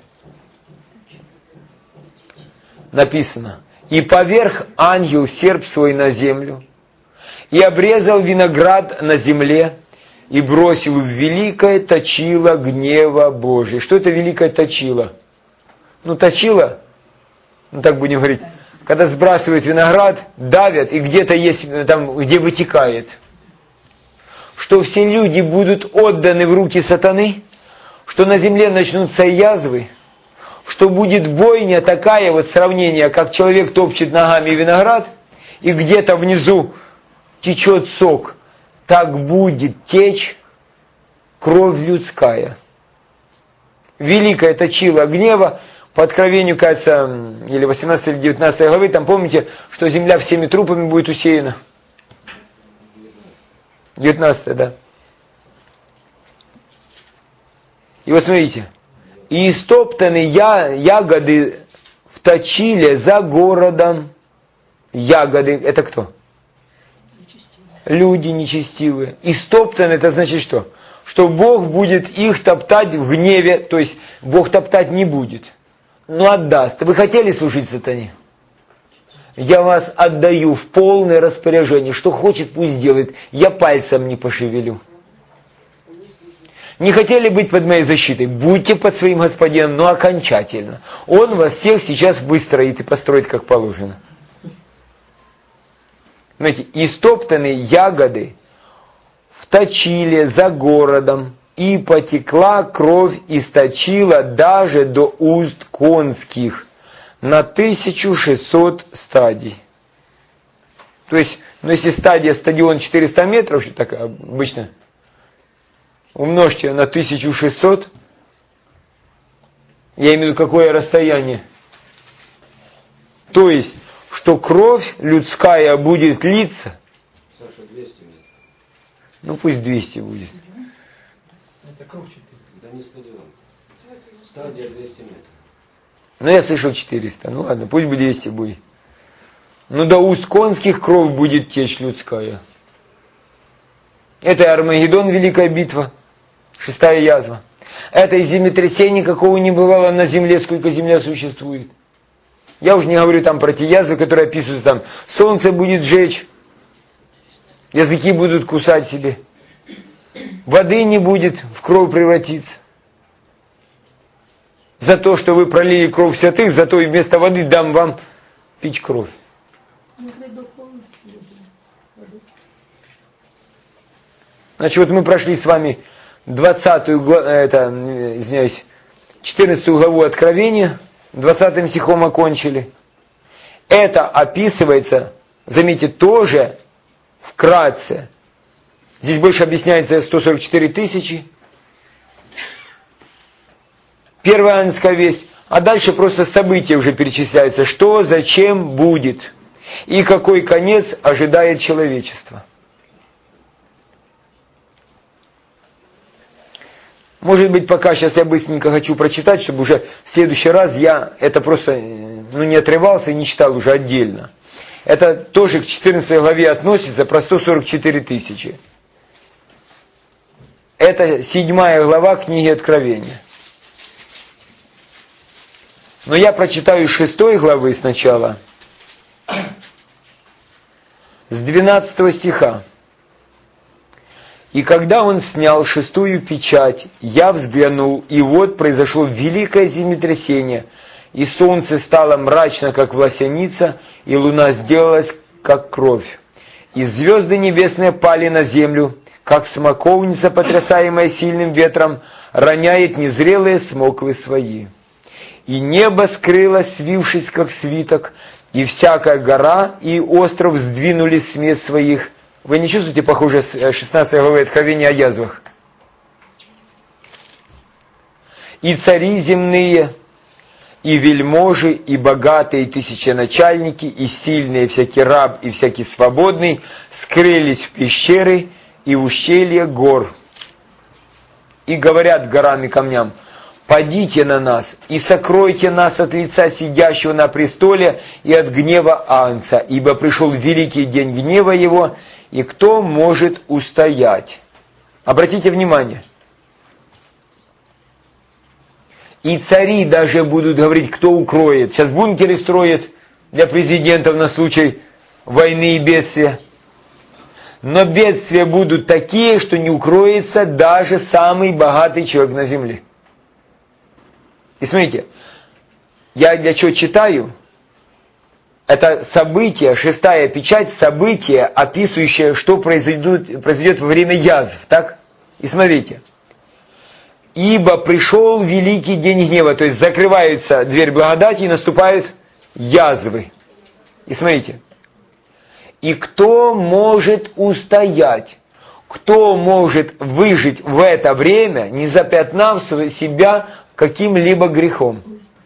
Написано: «И поверх ангел серп свой на землю, и обрезал виноград на земле, и бросил в великое точило гнева Божия». Что это великое точило? Ну, точило, ну так будем говорить, когда сбрасывают виноград, давят, и где-то есть, там, где вытекает. Что все люди будут отданы в руки сатаны, что на земле начнутся язвы, что будет бойня такая, вот сравнение, как человек топчет ногами виноград, и где-то внизу течет сок, так будет течь кровь людская. Великое точило гнева, по Откровению, кажется, или восемнадцатой или девятнадцатой главы, там помните, что земля всеми трупами будет усеяна. девятнадцатая, да. И вот смотрите. «И истоптаны я, ягоды в точиле за городом». Ягоды, это кто? Люди нечестивые. Истоптаны, это значит что? Что Бог будет их топтать в гневе, то есть Бог топтать не будет, но отдаст. Вы хотели служить сатане? Я вас отдаю в полное распоряжение. Что хочет, пусть делает. Я пальцем не пошевелю. Не хотели быть под моей защитой? Будьте под своим господином, но окончательно. Он вас всех сейчас выстроит и построит как положено. Знаете, истоптаны ягоды в точиле за городом, и потекла кровь из точила даже до уст конских на тысячу шестьсот стадий. То есть, ну если стадия, стадион четыреста метров, что так обычно, умножьте на тысячу шестьсот, я имею в виду какое расстояние. То есть, что кровь людская будет литься. Саша, двести метров. Ну пусть двести будет. Это кровь четыреста. Да не стадион. Стадия двести метров. Ну я слышал четыреста. Ну ладно, пусть бы двести будет. Ну до уст конских кровь будет течь людская. Это Армагеддон, великая битва. Шестая язва. Это и землетрясение, какого не бывало на земле, сколько земля существует. Я уже не говорю там про те язвы, которые описывают там. Солнце будет жечь. Языки будут кусать себе. Воды не будет, в кровь превратиться. За то, что вы пролили кровь святых, зато и вместо воды дам вам пить кровь. Значит, вот мы прошли с вами двадцатую, это, извиняюсь, четырнадцатую главу Откровения, двадцатым стихом окончили. Это описывается, заметьте, тоже вкратце. Здесь больше объясняется сто сорок четыре тысячи. Первая ангельская весть. А дальше просто события уже перечисляются. Что, зачем будет. И какой конец ожидает человечество. Может быть, пока сейчас я быстренько хочу прочитать, чтобы уже в следующий раз я это просто ну, не отрывался и не читал уже отдельно. Это тоже к четырнадцатой главе относится, про сто сорок четыре тысячи. Это седьмая глава книги Откровения. Но я прочитаю с шестой главы сначала, с двенадцатого стиха. «И когда он снял шестую печать, я взглянул, и вот произошло великое землетрясение, и солнце стало мрачно, как власяница, и луна сделалась, как кровь. И звезды небесные пали на землю, как смоковница, потрясаемая сильным ветром, роняет незрелые смоквы свои. И небо скрылось, свившись, как свиток, и всякая гора и остров сдвинулись с мест своих». Вы не чувствуете, похоже, с шестнадцатой главы Откровения о язвах? «И цари земные, и вельможи, и богатые, и тысяченачальники, и сильные, и всякий раб, и всякий свободный скрылись в пещеры и в ущелье гор. И говорят горам и камням: падите на нас и сокройте нас от лица сидящего на престоле и от гнева Агнца, ибо пришел великий день гнева его, и кто может устоять?» Обратите внимание. И цари даже будут говорить, кто укроет. Сейчас бункеры строят для президентов на случай войны и бедствия. Но бедствия будут такие, что не укроется даже самый богатый человек на земле. И смотрите, я для чего читаю? Это событие, шестая печать, событие, описывающее, что произойдет, произойдет во время язв. Так? И смотрите. «Ибо пришел великий день гнева», то есть закрывается дверь благодати и наступают язвы. И смотрите. «И кто может устоять? Кто может выжить в это время, не запятнав себя каким-либо грехом?»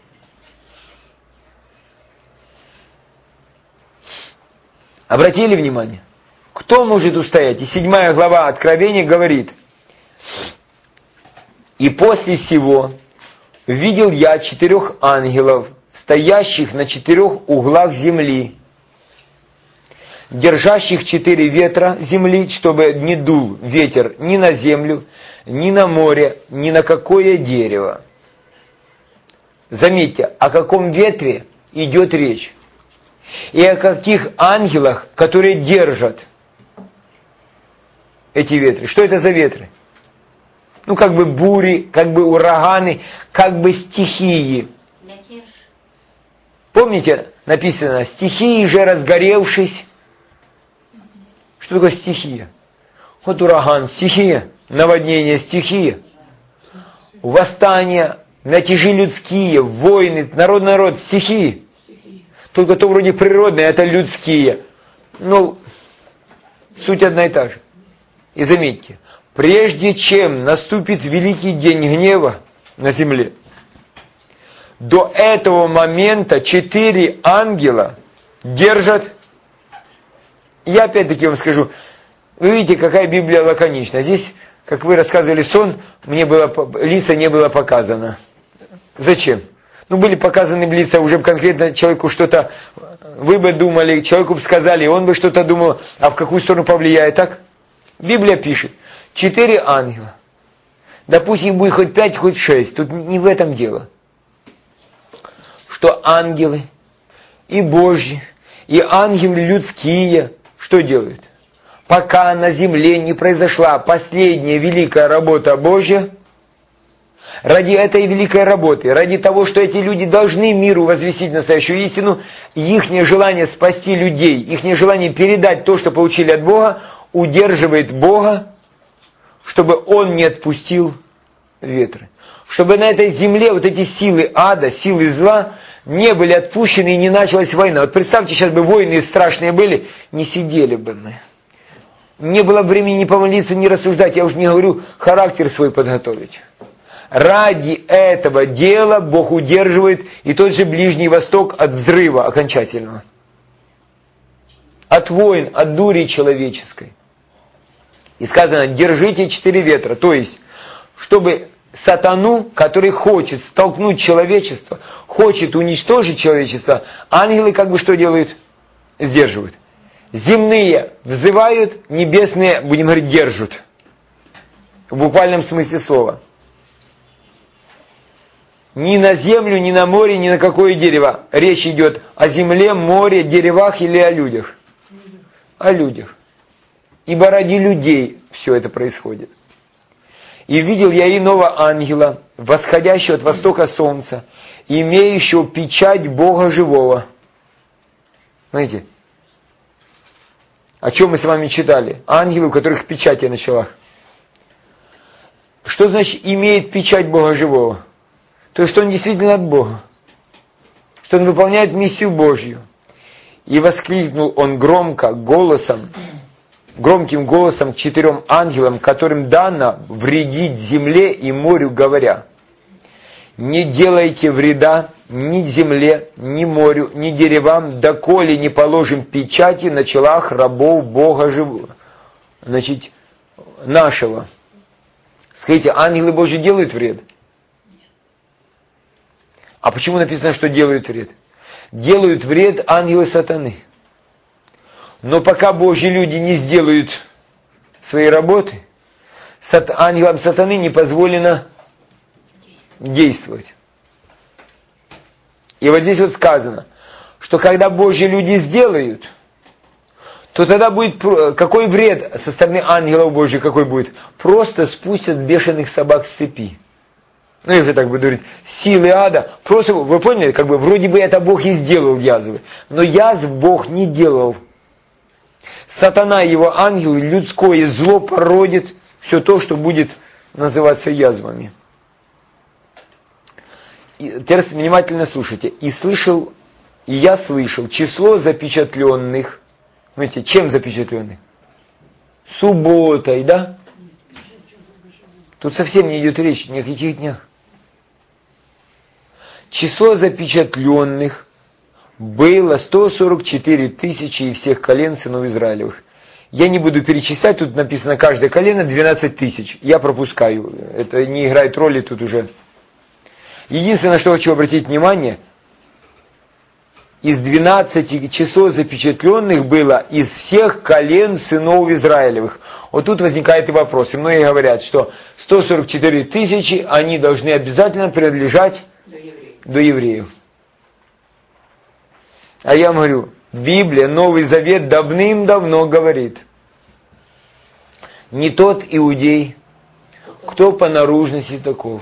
Обратили внимание? Кто может устоять? И седьмая глава Откровения говорит: «И после сего видел я четырех ангелов, стоящих на четырех углах земли, держащих четыре ветра земли, чтобы не дул ветер ни на землю, ни на море, ни на какое дерево». Заметьте, о каком ветре идет речь. И о каких ангелах, которые держат эти ветры. Что это за ветры? Ну, как бы бури, как бы ураганы, как бы стихии. Помните, написано: «Стихии же разгоревшись». Что такое стихия? Вот ураган, стихия, наводнение, стихия, восстание, мятежи людские, войны, народ-народ, стихии. Только то вроде природные, это людские. Ну, суть одна и та же. И заметьте, прежде чем наступит великий день гнева на земле, до этого момента четыре ангела держат. Я опять-таки вам скажу, вы видите, какая Библия лаконична. Здесь, как вы рассказывали сон, мне было, лица не было показано. Зачем? Ну, были показаны лица, уже конкретно человеку что-то, вы бы думали, человеку бы сказали, он бы что-то думал, а в какую сторону повлияет, так? Библия пишет, четыре ангела. Да пусть их будет хоть пять, хоть шесть, тут не в этом дело. Что ангелы и Божьи, и ангелы людские, что делают? Пока на земле не произошла последняя великая работа Божья, ради этой великой работы, ради того, что эти люди должны миру возвестить настоящую истину, их желание спасти людей, их желание передать то, что получили от Бога, удерживает Бога, чтобы Он не отпустил ветры. Чтобы на этой земле вот эти силы ада, силы зла не были отпущены и не началась война. Вот представьте, сейчас бы войны страшные были, не сидели бы мы. Не было времени ни помолиться, ни рассуждать, я уж не говорю, характер свой подготовить. Ради этого дела Бог удерживает и тот же Ближний Восток от взрыва окончательного. От войн, от дури человеческой. И сказано, держите четыре ветра. То есть, чтобы сатану, который хочет столкнуть человечество, хочет уничтожить человечество, ангелы как бы что делают? сдерживают. Земные взывают, небесные, будем говорить, держат. В буквальном смысле слова. Ни на землю, ни на море, ни на какое дерево. Речь идет о земле, море, деревах или о людях? О людях. Ибо ради людей все это происходит. И видел я иного ангела, восходящего от востока солнца, имеющего печать Бога живого. Знаете, о чем мы с вами читали? Ангелы, у которых печати на челах. Что значит имеет печать Бога живого? То есть, что он действительно от Бога. Что он выполняет миссию Божью. И воскликнул он громко, голосом, громким голосом к четырем ангелам, которым дано вредить земле и морю, говоря: не делайте вреда ни земле, ни морю, ни деревам, доколе не положим печати на челах рабов Бога живого. Значит, нашего. Скажите, ангелы Божьи делают вред? А почему написано, что делают вред? Делают вред ангелы сатаны. Но пока Божьи люди не сделают своей работы, ангелам сатаны не позволено действовать. И вот здесь вот сказано, что когда Божьи люди сделают, то тогда будет, какой вред со стороны ангелов Божьих, какой будет? Просто спустят бешеных собак с цепи. Ну, если так буду говорить, силы ада. Просто, вы поняли, как бы, вроде бы это Бог и сделал язвы. Но язв Бог не делал. Сатана и его ангелы, людское зло породит все то, что будет называться язвами. И, теперь внимательно слушайте. И слышал, и я слышал число запечатленных. Знаете, чем запечатленных? Субботой, да? Тут совсем не идет речь ни о каких днях. Число запечатленных было сто сорок четыре тысячи из всех колен сынов Израилевых. Я не буду перечислять, тут написано каждое колено двенадцать тысяч. Я пропускаю, это не играет роли тут уже. Единственное, что хочу обратить внимание, из двенадцати число запечатленных было из всех колен сынов Израилевых. Вот тут возникает и вопрос. И многие говорят, что сто сорок четыре тысячи, они должны обязательно принадлежать до евреев. До евреев. А я говорю, Библия, Новый Завет давным-давно говорит, не тот иудей, кто по наружности таков.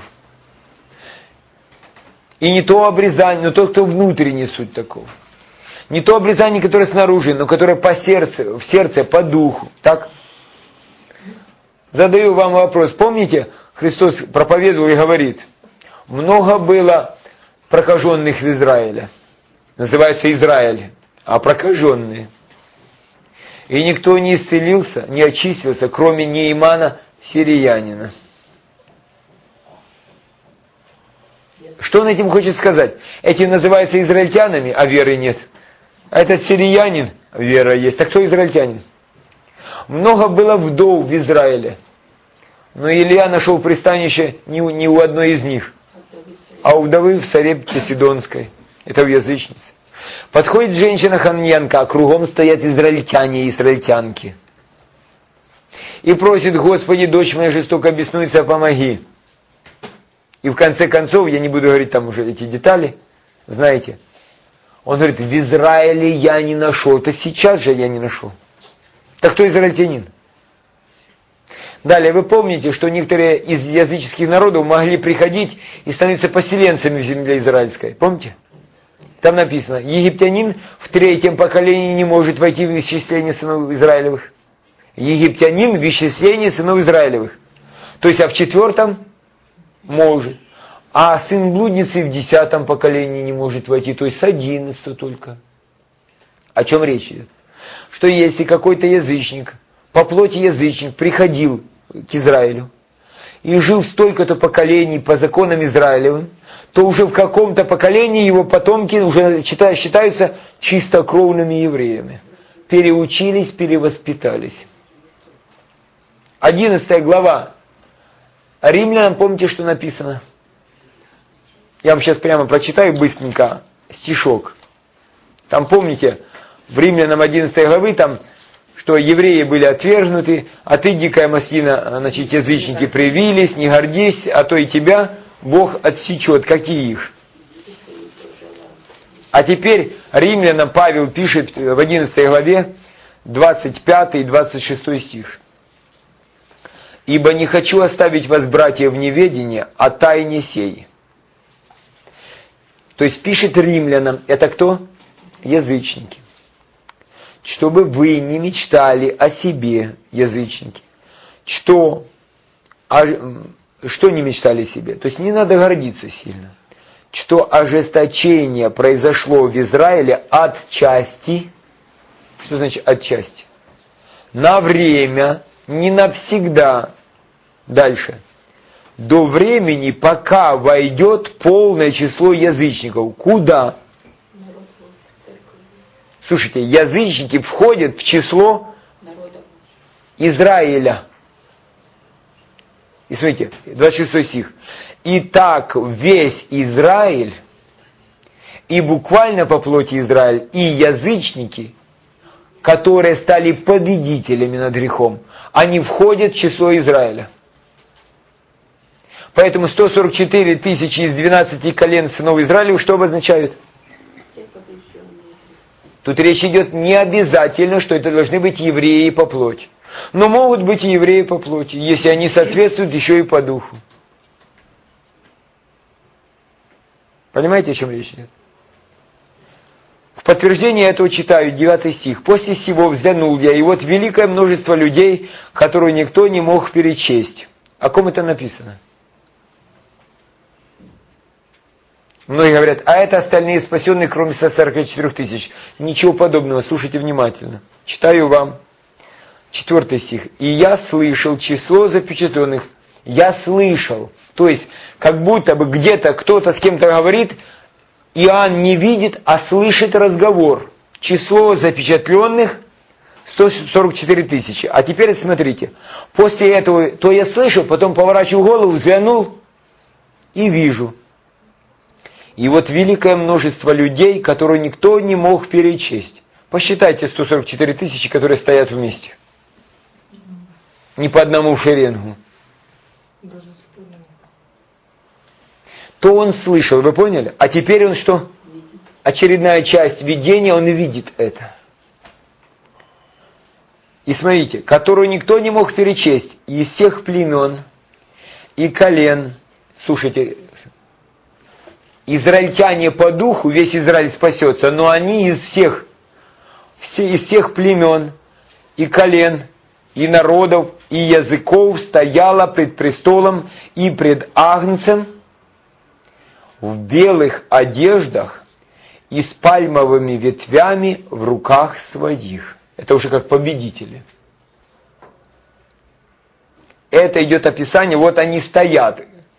И не то обрезание, но тот, кто внутренне суть таков. Не то обрезание, которое снаружи, но которое по сердцу, в сердце, по духу. Так? Задаю вам вопрос. Помните, Христос проповедовал и говорит, много было прокаженных в Израиле. Называется Израиль, а прокаженные. И никто не исцелился, не очистился, кроме Неимана сириянина. Что он этим хочет сказать? Эти называются израильтянами, а веры нет. А этот сириянин, вера есть. Так кто израильтянин? Много было вдов в Израиле. Но Илья нашел пристанище не у, не у одной из них, а у вдовы в Сарепте Сидонской. Это в язычнице. Подходит женщина-ханьянка, а кругом стоят израильтяне и израильтянки. И просит: Господи, дочь моя жестоко беснуется, помоги. И в конце концов, я не буду говорить там уже эти детали, знаете, он говорит, в Израиле я не нашел. Это сейчас же я не нашел. Так кто израильтянин? Далее, вы помните, что некоторые из языческих народов могли приходить и становиться поселенцами в земле израильской. Помните? Там написано, египтянин в третьем поколении не может войти в исчисление сынов Израилевых. Египтянин в исчисление сынов Израилевых. То есть, а в четвертом может. А сын блудницы в десятом поколении не может войти, то есть с одиннадцатого только. О чем речь идет? Что если какой-то язычник, по плоти язычник, приходил к Израилю и жил столько-то поколений по законам Израилевым, то уже в каком-то поколении его потомки уже считаются чистокровными евреями. Переучились, перевоспитались. Одиннадцатая глава. Римлянам, помните, что написано? Я вам сейчас прямо прочитаю быстренько стишок. Там, помните, в Римлянам одиннадцатой главы, там, что евреи были отвергнуты, а ты, дикая маслина, значит, язычники привились, не гордись, а то и тебя Бог отсечет. Какие их? А теперь Римлянам Павел пишет в одиннадцатой главе, двадцать пятый и двадцать шестой стих. «Ибо не хочу оставить вас, братья, в неведении о тайне сей». То есть пишет римлянам, это кто? Язычники. Чтобы вы не мечтали о себе, язычники. Что, а, что не мечтали о себе? То есть не надо гордиться сильно. Что ожесточение произошло в Израиле от части. Что значит от части? На время, не навсегда. Дальше. До времени, пока войдет полное число язычников. Куда? Слушайте, язычники входят в число Израиля. И смотрите, двадцать шестой стих. «Итак, весь Израиль, и буквально по плоти Израиль, и язычники, которые стали победителями над грехом, они входят в число Израиля». Поэтому сто сорок четыре тысячи из двенадцати колен сынов Израиля что обозначают? Тут речь идет не обязательно, что это должны быть евреи по плоти. Но могут быть и евреи по плоти, если они соответствуют еще и по духу. Понимаете, о чем речь идет? В подтверждение этого читаю девятый стих. «После сего взглянул я, и вот великое множество людей, которые никто не мог перечесть». О ком это написано? Многие говорят, а это остальные спасенные, кроме ста сорока четырёх тысяч. Ничего подобного, слушайте внимательно. Читаю вам. Четвертый стих. «И я слышал число запечатленных». Я слышал. То есть, как будто бы где-то кто-то с кем-то говорит, Иоанн не видит, а слышит разговор. Число запечатленных сто сорок четыре тысячи. А теперь смотрите. После этого, то я слышал, потом поворачиваю голову, взглянул и вижу. И вот великое множество людей, которые никто не мог перечесть. Посчитайте сто сорок четыре тысячи, которые стоят вместе. Не по одному шеренгу. То он слышал, вы поняли? А теперь он что? Очередная часть видения, он видит это. И смотрите, которую никто не мог перечесть, из всех племен и колен. Слушайте, израильтяне по духу, весь Израиль спасется, но они из всех, все, из всех племен и колен, и народов, и языков стояла пред престолом и пред Агнцем в белых одеждах и с пальмовыми ветвями в руках своих. Это уже как победители. Это идет описание, вот они стоят.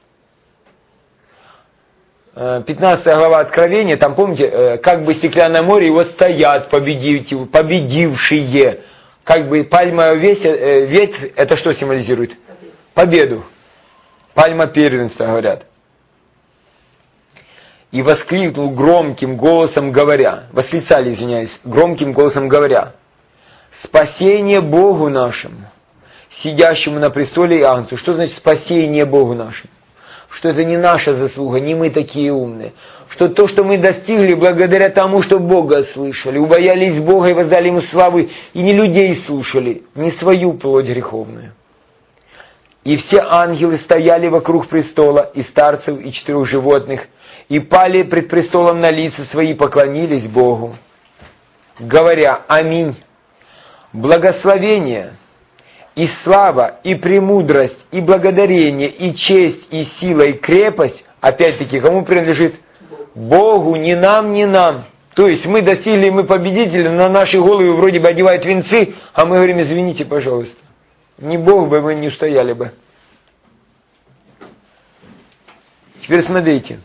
пятнадцатая глава Откровения, там помните, как бы стеклянное море, и вот стоят победившие, победившие. Как бы пальмовая ветвь, это что символизирует? Победу. Пальма первенства, говорят. И воскликнул громким голосом говоря, восклицали, извиняюсь, громким голосом говоря, спасение Богу нашему, сидящему на престоле и Агнцу. Что значит спасение Богу нашему? Что это не наша заслуга, не мы такие умные. Что то, что мы достигли благодаря тому, что Бога слышали, убоялись Бога и воздали Ему славы, и не людей слушали, не свою плоть греховную. И все ангелы стояли вокруг престола, и старцев, и четырех животных, и пали пред престолом на лица свои, поклонились Богу, говоря: Аминь. Благословение и слава, и премудрость, и благодарение, и честь, и сила, и крепость, опять-таки, кому принадлежит? Богу, не нам, не нам. То есть мы достигли, мы победители, на наши головы вроде бы одевают венцы, а мы говорим: извините, пожалуйста. Не Бог бы, мы не устояли бы. Теперь смотрите.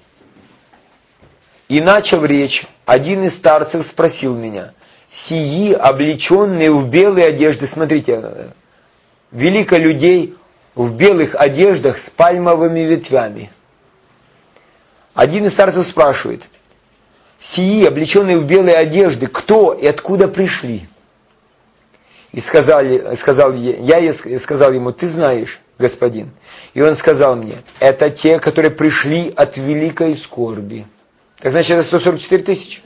И начав речь, один из старцев спросил меня: сии, облеченные в белые одежды, смотрите, велико людей в белых одеждах с пальмовыми ветвями. Один из старцев спрашивает: сии, облеченные в белые одежды, кто и откуда пришли? И сказали, сказал, я сказал ему, ты знаешь, господин. И он сказал мне, это те, которые пришли от великой скорби. Так значит, это сто сорок четыре тысячи.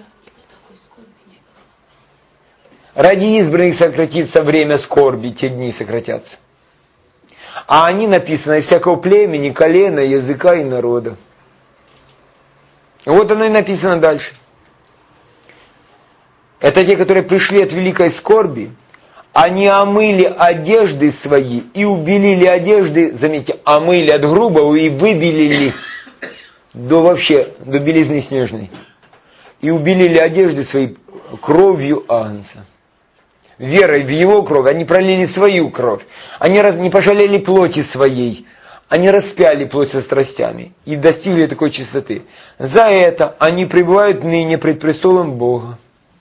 Ради избранных сократится время скорби, те дни сократятся. А они написаны из всякого племени, колена, языка и народа. Вот оно и написано дальше. Это те, которые пришли от великой скорби, они омыли одежды свои и убелили одежды, заметьте, омыли от грубого и выбелили до вообще, до белизны снежной. И убелили одежды свои кровью агнца. Верой в его кровь, они пролили свою кровь. Они не пожалели плоти своей. Они распяли плоть со страстями и достигли такой чистоты. За это они пребывают ныне пред престолом Бога.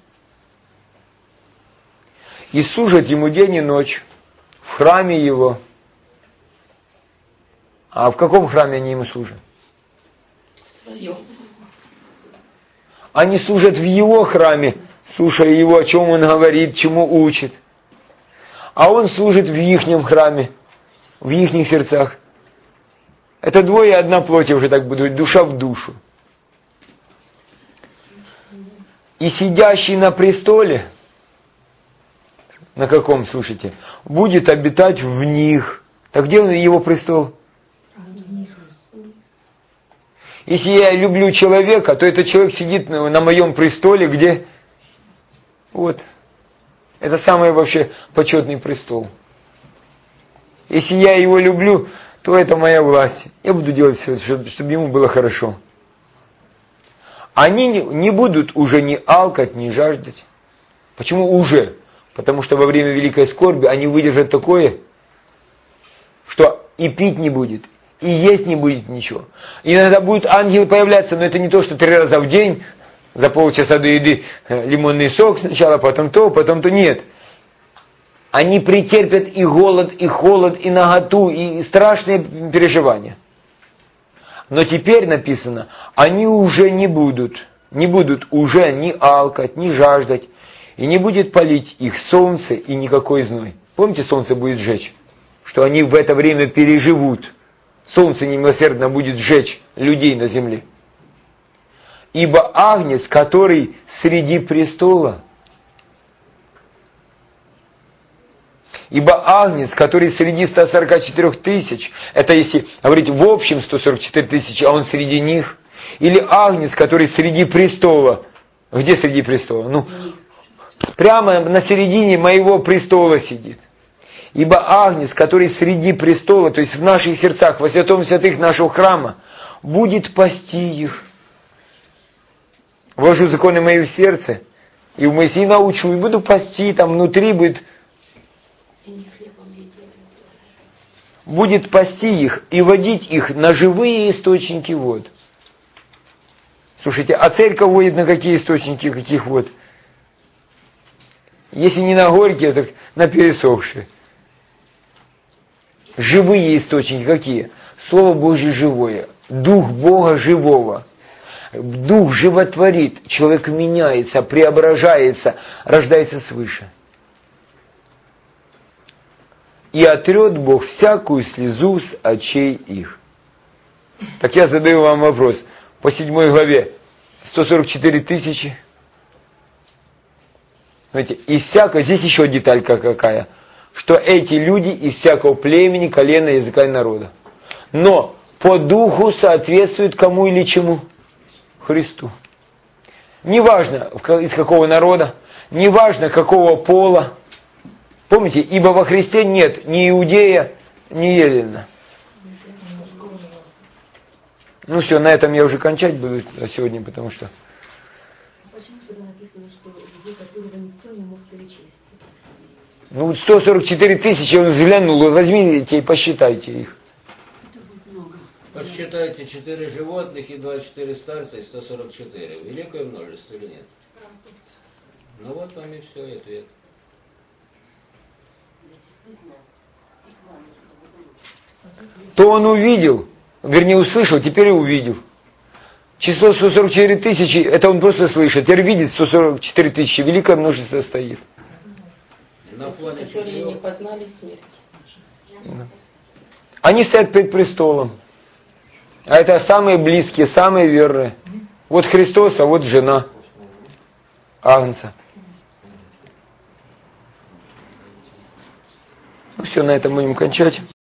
И служат ему день и ночь в храме его. А в каком храме они ему служат? Они служат в его храме, слушая его, о чем он говорит, чему учит. А он служит в ихнем храме, в ихних сердцах. Это двое, одна плоть уже так будут, душа в душу. И сидящий на престоле, на каком, слушайте, будет обитать в них. Так где его престол? Если я люблю человека, то этот человек сидит на моем престоле, где? Вот. Это самый вообще почетный престол. Если я его люблю, то это моя власть. Я буду делать все, чтобы, чтобы ему было хорошо. Они не, не будут уже ни алкать, ни жаждать. Почему уже? Потому что во время великой скорби они выдержат такое, что и пить не будет, и есть не будет ничего. Иногда будут ангелы появляться, но это не то, что три раза в день, за полчаса до еды лимонный сок сначала, потом то, потом то. Нет. Они претерпят и голод, и холод, и наготу, и страшные переживания. Но теперь написано, они уже не будут, не будут уже ни алкать, ни жаждать, и не будет палить их солнце и никакой зной. Помните, солнце будет сжечь? Что они в это время переживут. Солнце немилосердно будет сжечь людей на земле. Ибо агнец, который среди престола, ибо агнец, который среди ста сорока четырёх тысяч, это если говорить в общем сто сорок четыре тысячи, а он среди них, или агнец, который среди престола, где среди престола? Ну, прямо на середине моего престола сидит. Ибо агнец, который среди престола, то есть в наших сердцах, во святом святых нашего храма, будет пасти их. Вложу законы мои в сердце, и в Моисея научу, и буду пасти, там внутри будет, будет пасти их и водить их на живые источники вод. Слушайте, а церковь водит на какие источники, каких вод? Если не на горькие, так на пересохшие. Живые источники какие? Слово Божье живое. Дух Бога живого. Дух животворит. Человек меняется, преображается, рождается свыше. И отрет Бог всякую слезу с очей их. Так я задаю вам вопрос. По седьмой главе сто сорок четыре тысячи. Знаете, из всякого, здесь еще деталька какая, что эти люди из всякого племени, колена, языка и народа. Но по духу соответствуют кому или чему? Христу. Неважно, из какого народа, неважно, какого пола. Помните, ибо во Христе нет ни иудея, ни еллина. Ну все, на этом я уже кончать буду сегодня, потому что... Почему сюда написано, что людей, которого никто не мог перечесть? Ну, сто сорок четыре тысячи, он взглянул, возьмите и посчитайте их. Посчитайте четыре животных и двадцать четыре старца и сто сорок четыре. Великое множество или нет? Ну вот вам и все, и ответ. То он увидел, вернее услышал, теперь и увидел. Число сто сорок четыре тысячи, это он просто слышит. Теперь видит сто сорок четыре тысячи, великое множество стоит. На фоне Которые не четырех познали смерть. Да. Они стоят перед престолом. А это самые близкие, самые верные. Вот Христос, а вот жена Агнца. Ну все, на этом будем кончать.